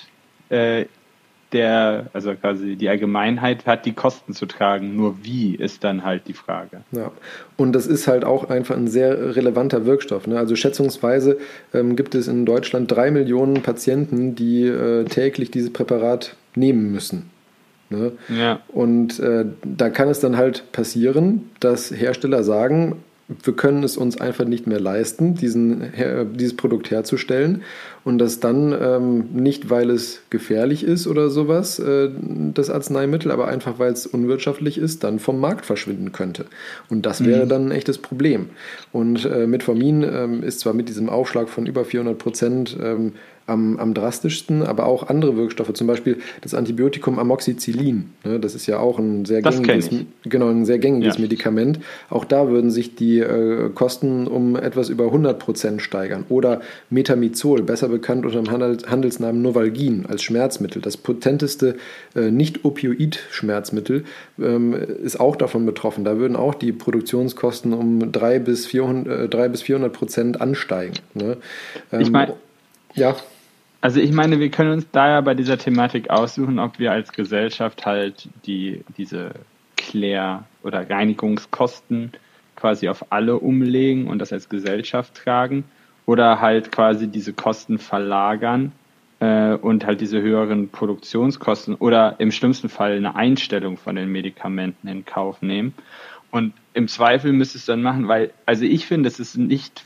also quasi die Allgemeinheit hat die Kosten zu tragen, nur wie ist dann halt die Frage. Ja, und das ist halt auch einfach ein sehr relevanter Wirkstoff. Ne? Also schätzungsweise gibt es in Deutschland 3 Millionen Patienten, die täglich dieses Präparat nehmen müssen. Ne? Ja. Und da kann es dann halt passieren, dass Hersteller sagen, wir können es uns einfach nicht mehr leisten, dieses Produkt herzustellen und das dann nicht, weil es gefährlich ist oder sowas, das Arzneimittel, aber einfach, weil es unwirtschaftlich ist, dann vom Markt verschwinden könnte. Und das wäre dann ein echtes Problem. Und Metformin ist zwar mit diesem Aufschlag von über 400% am drastischsten, aber auch andere Wirkstoffe, zum Beispiel das Antibiotikum Amoxicillin. Ne, das ist ja auch ein sehr gängiges Medikament. Auch da würden sich die Kosten um etwas über 100% steigern. Oder Metamizol, besser bekannt unter dem Handelsnamen Novalgin als Schmerzmittel. Das potenteste Nicht-Opioid-Schmerzmittel ist auch davon betroffen. Da würden auch die Produktionskosten um 300 bis 400% ansteigen. Ne? Also ich meine, wir können uns da ja bei dieser Thematik aussuchen, ob wir als Gesellschaft halt diese oder Reinigungskosten quasi auf alle umlegen und das als Gesellschaft tragen oder halt quasi diese Kosten verlagern und halt diese höheren Produktionskosten oder im schlimmsten Fall eine Einstellung von den Medikamenten in Kauf nehmen. Und im Zweifel müsste es dann machen, weil, also ich finde, es ist nicht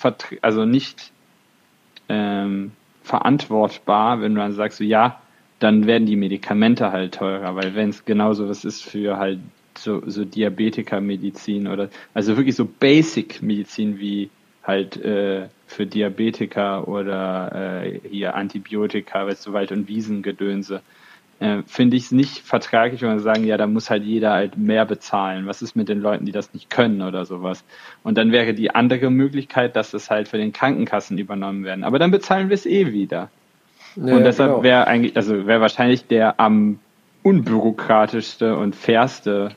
verantwortbar, wenn du dann sagst, so, ja, dann werden die Medikamente halt teurer, weil wenn es genauso was ist für halt so Diabetiker-Medizin oder also wirklich so Basic-Medizin wie halt für Diabetiker oder hier Antibiotika, weißt du, Wald- und Wiesengedönse, finde ich es nicht vertraglich, wenn wir sagen, ja, da muss halt jeder halt mehr bezahlen. Was ist mit den Leuten, die das nicht können oder sowas? Und dann wäre die andere Möglichkeit, dass es halt für den Krankenkassen übernommen werden. Aber dann bezahlen wir es wieder. Ja, und deshalb wäre wahrscheinlich der am unbürokratischste und fairste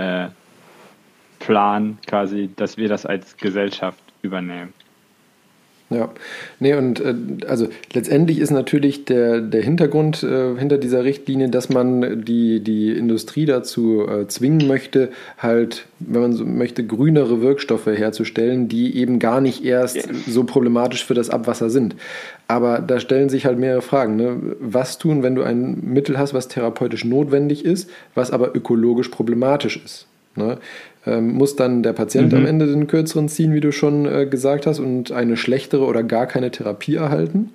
Plan quasi, dass wir das als Gesellschaft übernehmen. Ja, nee, und also letztendlich ist natürlich der Hintergrund hinter dieser Richtlinie, dass man die Industrie dazu zwingen möchte, halt, wenn man so möchte, grünere Wirkstoffe herzustellen, die eben gar nicht erst so problematisch für das Abwasser sind. Aber da stellen sich halt mehrere Fragen. Ne? Was tun, wenn du ein Mittel hast, was therapeutisch notwendig ist, was aber ökologisch problematisch ist? Ne? Muss dann der Patient am Ende den kürzeren ziehen, wie du schon gesagt hast, und eine schlechtere oder gar keine Therapie erhalten?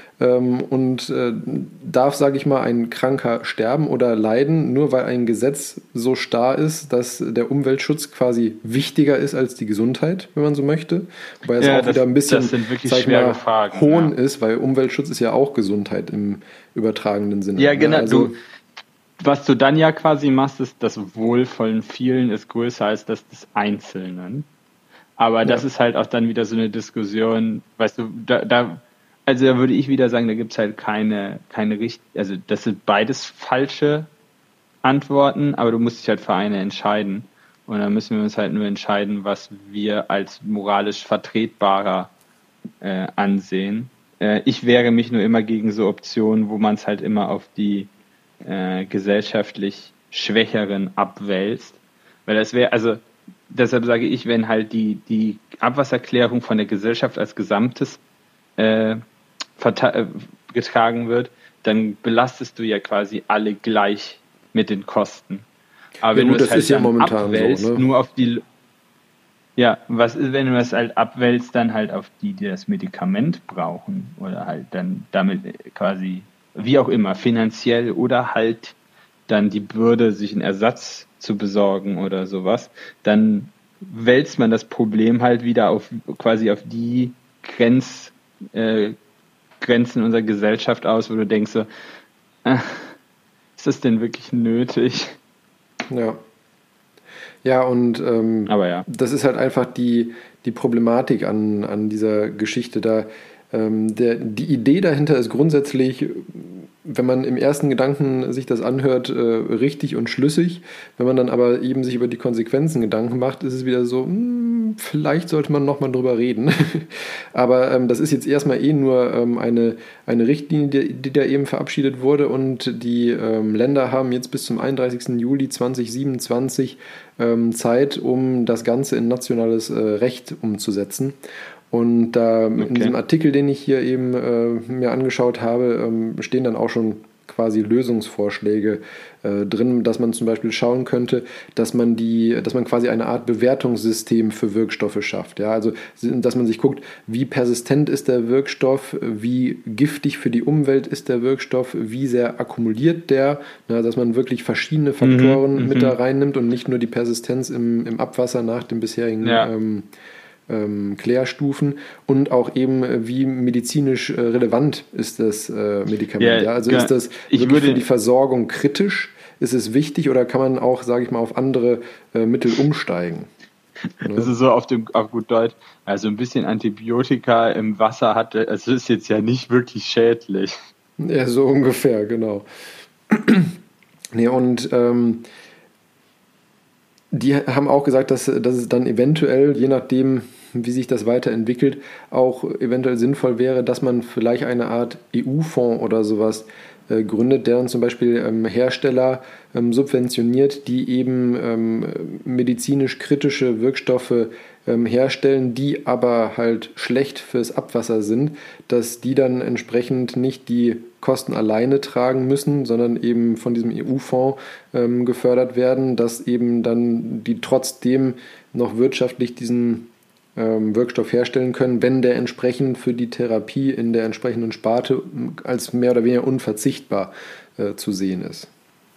Darf, sage ich mal, ein Kranker sterben oder leiden, nur weil ein Gesetz so starr ist, dass der Umweltschutz quasi wichtiger ist als die Gesundheit, wenn man so möchte? Wobei es auch wieder ein bisschen, sag ich mal, Fragen, Hohn ist, weil Umweltschutz ist ja auch Gesundheit im übertragenen Sinne. Ja, genau. Also, was du dann ja quasi machst, ist, das Wohl von vielen ist größer als das des Einzelnen. Aber das ist halt auch dann wieder so eine Diskussion, weißt du, da würde ich wieder sagen, da gibt's halt keine also das sind beides falsche Antworten, aber du musst dich halt für eine entscheiden. Und dann müssen wir uns halt nur entscheiden, was wir als moralisch vertretbarer ansehen. Ich wehre mich nur immer gegen so Optionen, wo man es halt immer auf die gesellschaftlich Schwächeren abwälzt. Weil das wäre, also deshalb sage ich, wenn halt die Abwasserklärung von der Gesellschaft als Gesamtes getragen wird, dann belastest du ja quasi alle gleich mit den Kosten. Aber wenn du es halt dann abwälzt, so, ne? Nur auf die, ja, was ist, wenn du es halt abwälzt, dann halt auf die das Medikament brauchen oder halt dann damit quasi, wie auch immer, finanziell oder halt dann die Bürde, sich einen Ersatz zu besorgen oder sowas, dann wälzt man das Problem halt wieder auf quasi auf die Grenzen unserer Gesellschaft aus, wo du denkst so, ist das denn wirklich nötig? Ja. Ja, und aber ja. Das ist halt einfach die Problematik an dieser Geschichte da. Die Idee dahinter ist grundsätzlich, wenn man im ersten Gedanken sich das anhört, richtig und schlüssig. Wenn man dann aber eben sich über die Konsequenzen Gedanken macht, ist es wieder so, vielleicht sollte man nochmal drüber reden. Aber das ist jetzt erstmal nur eine Richtlinie, die da eben verabschiedet wurde, und die Länder haben jetzt bis zum 31. Juli 2027 Zeit, um das Ganze in nationales Recht umzusetzen. Und da in diesem Artikel, den ich hier eben mir angeschaut habe, stehen dann auch schon quasi Lösungsvorschläge drin, dass man zum Beispiel schauen könnte, dass man quasi eine Art Bewertungssystem für Wirkstoffe schafft. Ja? Also, dass man sich guckt, wie persistent ist der Wirkstoff, wie giftig für die Umwelt ist der Wirkstoff, wie sehr akkumuliert der, dass man wirklich verschiedene Faktoren mit da reinnimmt und nicht nur die Persistenz im Abwasser nach dem bisherigen Klärstufen, und auch eben, wie medizinisch relevant ist das Medikament. Also ist das wirklich für die Versorgung kritisch? Ist es wichtig, oder kann man auch, sage ich mal, auf andere Mittel umsteigen? Das ist so auf gut Deutsch, also ein bisschen Antibiotika im Wasser hatte, also ist jetzt ja nicht wirklich schädlich. Ja, so ungefähr, genau. Nee, und die haben auch gesagt, dass es dann eventuell, je nachdem, wie sich das weiterentwickelt, auch eventuell sinnvoll wäre, dass man vielleicht eine Art EU-Fonds oder sowas gründet, der dann zum Beispiel Hersteller subventioniert, die eben medizinisch kritische Wirkstoffe herstellen, die aber halt schlecht fürs Abwasser sind, dass die dann entsprechend nicht die Kosten alleine tragen müssen, sondern eben von diesem EU-Fonds gefördert werden, dass eben dann die trotzdem noch wirtschaftlich diesen Wirkstoff herstellen können, wenn der entsprechend für die Therapie in der entsprechenden Sparte als mehr oder weniger unverzichtbar zu sehen ist.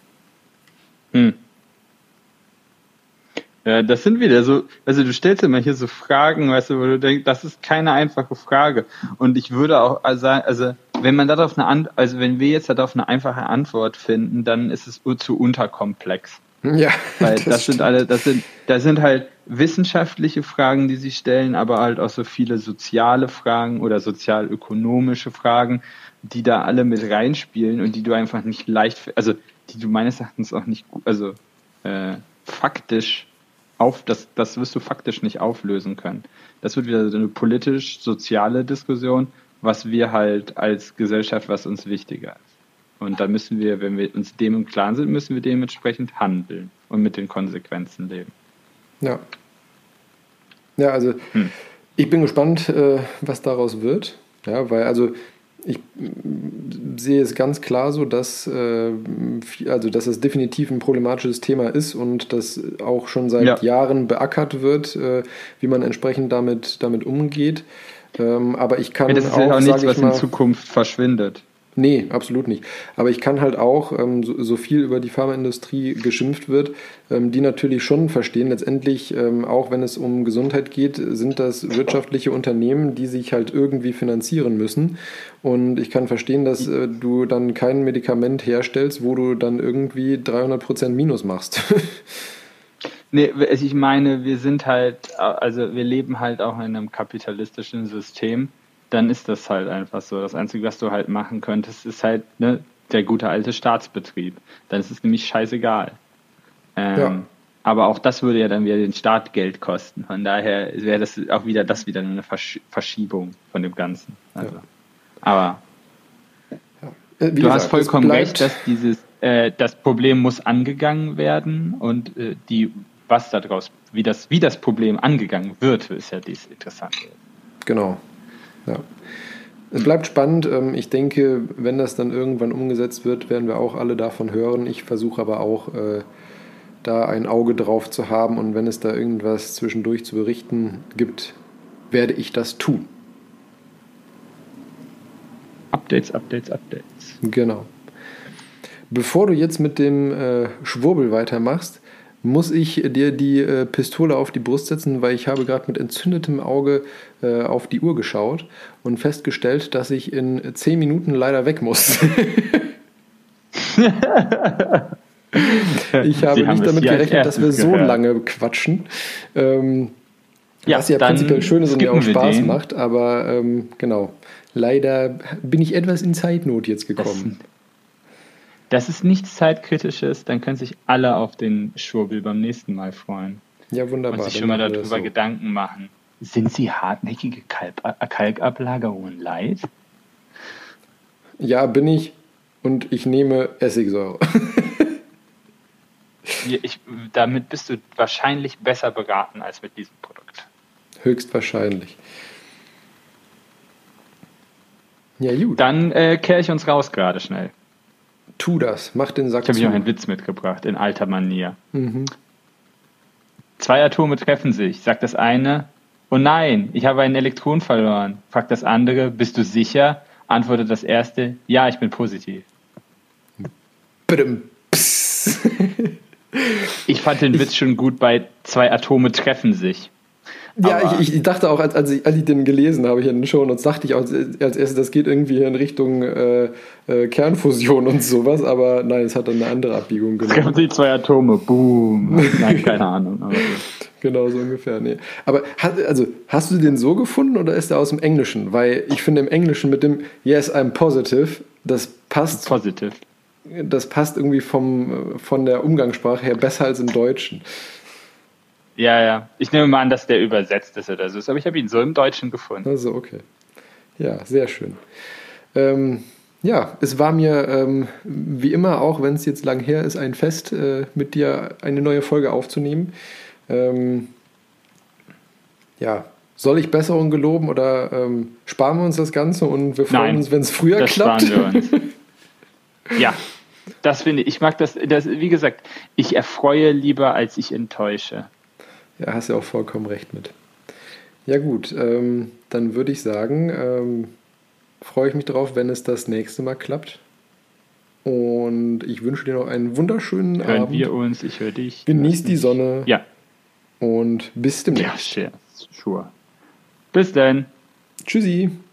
Ja, das sind wieder so, also du stellst immer hier so Fragen, weißt du, wo du denkst, das ist keine einfache Frage. Und ich würde auch sagen, also wenn man wenn wir jetzt darauf eine einfache Antwort finden, dann ist es zu unterkomplex. Ja. Weil das sind halt wissenschaftliche Fragen, die sich stellen, aber halt auch so viele soziale Fragen oder sozialökonomische Fragen, die da alle mit reinspielen und die du einfach nicht leicht, also die du meines Erachtens auch nicht gut, also faktisch das wirst du faktisch nicht auflösen können. Das wird wieder so eine politisch-soziale Diskussion, was wir halt als Gesellschaft, was uns wichtiger ist. Und da müssen wir, wenn wir uns dem im Klaren sind, müssen wir dementsprechend handeln und mit den Konsequenzen leben. Ja. Ja, also ich bin gespannt, was daraus wird. Ja, weil also ich sehe es ganz klar so, dass es definitiv ein problematisches Thema ist und das auch schon seit Jahren beackert wird, wie man entsprechend damit umgeht. Aber ich kann das ist ja auch nichts, was in Zukunft verschwindet. Nee, absolut nicht. Aber ich kann halt auch, so viel über die Pharmaindustrie geschimpft wird, die natürlich schon verstehen, letztendlich, auch wenn es um Gesundheit geht, sind das wirtschaftliche Unternehmen, die sich halt irgendwie finanzieren müssen. Und ich kann verstehen, dass du dann kein Medikament herstellst, wo du dann irgendwie 300% Minus machst. Nee, ich meine, wir leben halt auch in einem kapitalistischen System. Dann ist das halt einfach so. Das Einzige, was du halt machen könntest, ist halt der gute alte Staatsbetrieb. Dann ist es nämlich scheißegal. Aber auch das würde ja dann wieder den Staat Geld kosten. Von daher wäre das auch wieder eine Verschiebung von dem Ganzen. Also. Ja. Aber du hast vollkommen recht, dass das Problem muss angegangen werden und wie das Problem angegangen wird, ist ja dies interessant. Genau. Ja. Es bleibt spannend. Ich denke, wenn das dann irgendwann umgesetzt wird, werden wir auch alle davon hören. Ich versuche aber auch, da ein Auge drauf zu haben. Und wenn es da irgendwas zwischendurch zu berichten gibt, werde ich das tun. Updates. Genau. Bevor du jetzt mit dem Schwurbel weitermachst, muss ich dir die Pistole auf die Brust setzen, weil ich habe gerade mit entzündetem Auge auf die Uhr geschaut und festgestellt, dass ich in 10 Minuten leider weg muss. Ich habe nicht damit gerechnet, dass wir so lange quatschen. Was ja prinzipiell schön ist und ja auch Spaß macht, aber genau. Leider bin ich etwas in Zeitnot jetzt gekommen. Das ist nichts Zeitkritisches, dann können sich alle auf den Schwurbel beim nächsten Mal freuen. Ja, wunderbar. Und sich schon mal darüber Gedanken machen. Sind sie hartnäckige Kalkablagerungen leid? Ja, bin ich. Und ich nehme Essigsäure. Damit bist du wahrscheinlich besser beraten als mit diesem Produkt. Höchstwahrscheinlich. Ja, gut. Dann kehre ich uns raus gerade schnell. Tu das, mach den Sack zu. Ich habe noch einen Witz mitgebracht, in alter Manier. 2 Atome treffen sich. Sagt das eine, oh nein, ich habe einen Elektron verloren. Fragt das andere, bist du sicher? Antwortet das erste, ja, ich bin positiv. Ich fand den Witz schon gut bei 2 Atome treffen sich. Ja, ich dachte auch, als ich den gelesen habe hier in den Shownotes, dachte ich auch als erstes, das geht irgendwie in Richtung Kernfusion und sowas, aber nein, es hat dann eine andere Abbiegung genommen. Es gab die 2 Atome, boom. Nein, keine Ahnung. Aber genau, so ungefähr, nee. Aber hast du den so gefunden oder ist der aus dem Englischen? Weil ich finde im Englischen mit dem Yes, I'm positive, das passt. Positive. Das passt irgendwie von der Umgangssprache her besser als im Deutschen. Ja. Ich nehme mal an, dass der übersetzt ist oder so. Aber ich habe ihn so im Deutschen gefunden. Also, okay. Ja, sehr schön. Ja, es war mir wie immer, auch wenn es jetzt lang her ist, ein Fest, mit dir eine neue Folge aufzunehmen. Ja, soll ich Besserung geloben oder sparen wir uns das Ganze und wir freuen uns, wenn es früher klappt? Sparen wir uns. Ja, das finde ich. Ich mag das, wie gesagt, ich erfreue lieber, als ich enttäusche. Ja, hast ja auch vollkommen recht mit. Ja gut, dann würde ich sagen, freue ich mich drauf, wenn es das nächste Mal klappt. Und ich wünsche dir noch einen wunderschönen Abend. Hören wir uns, ich höre dich. Genieß die Sonne. Ja. Und bis demnächst. Ja, sure. Bis dann. Tschüssi.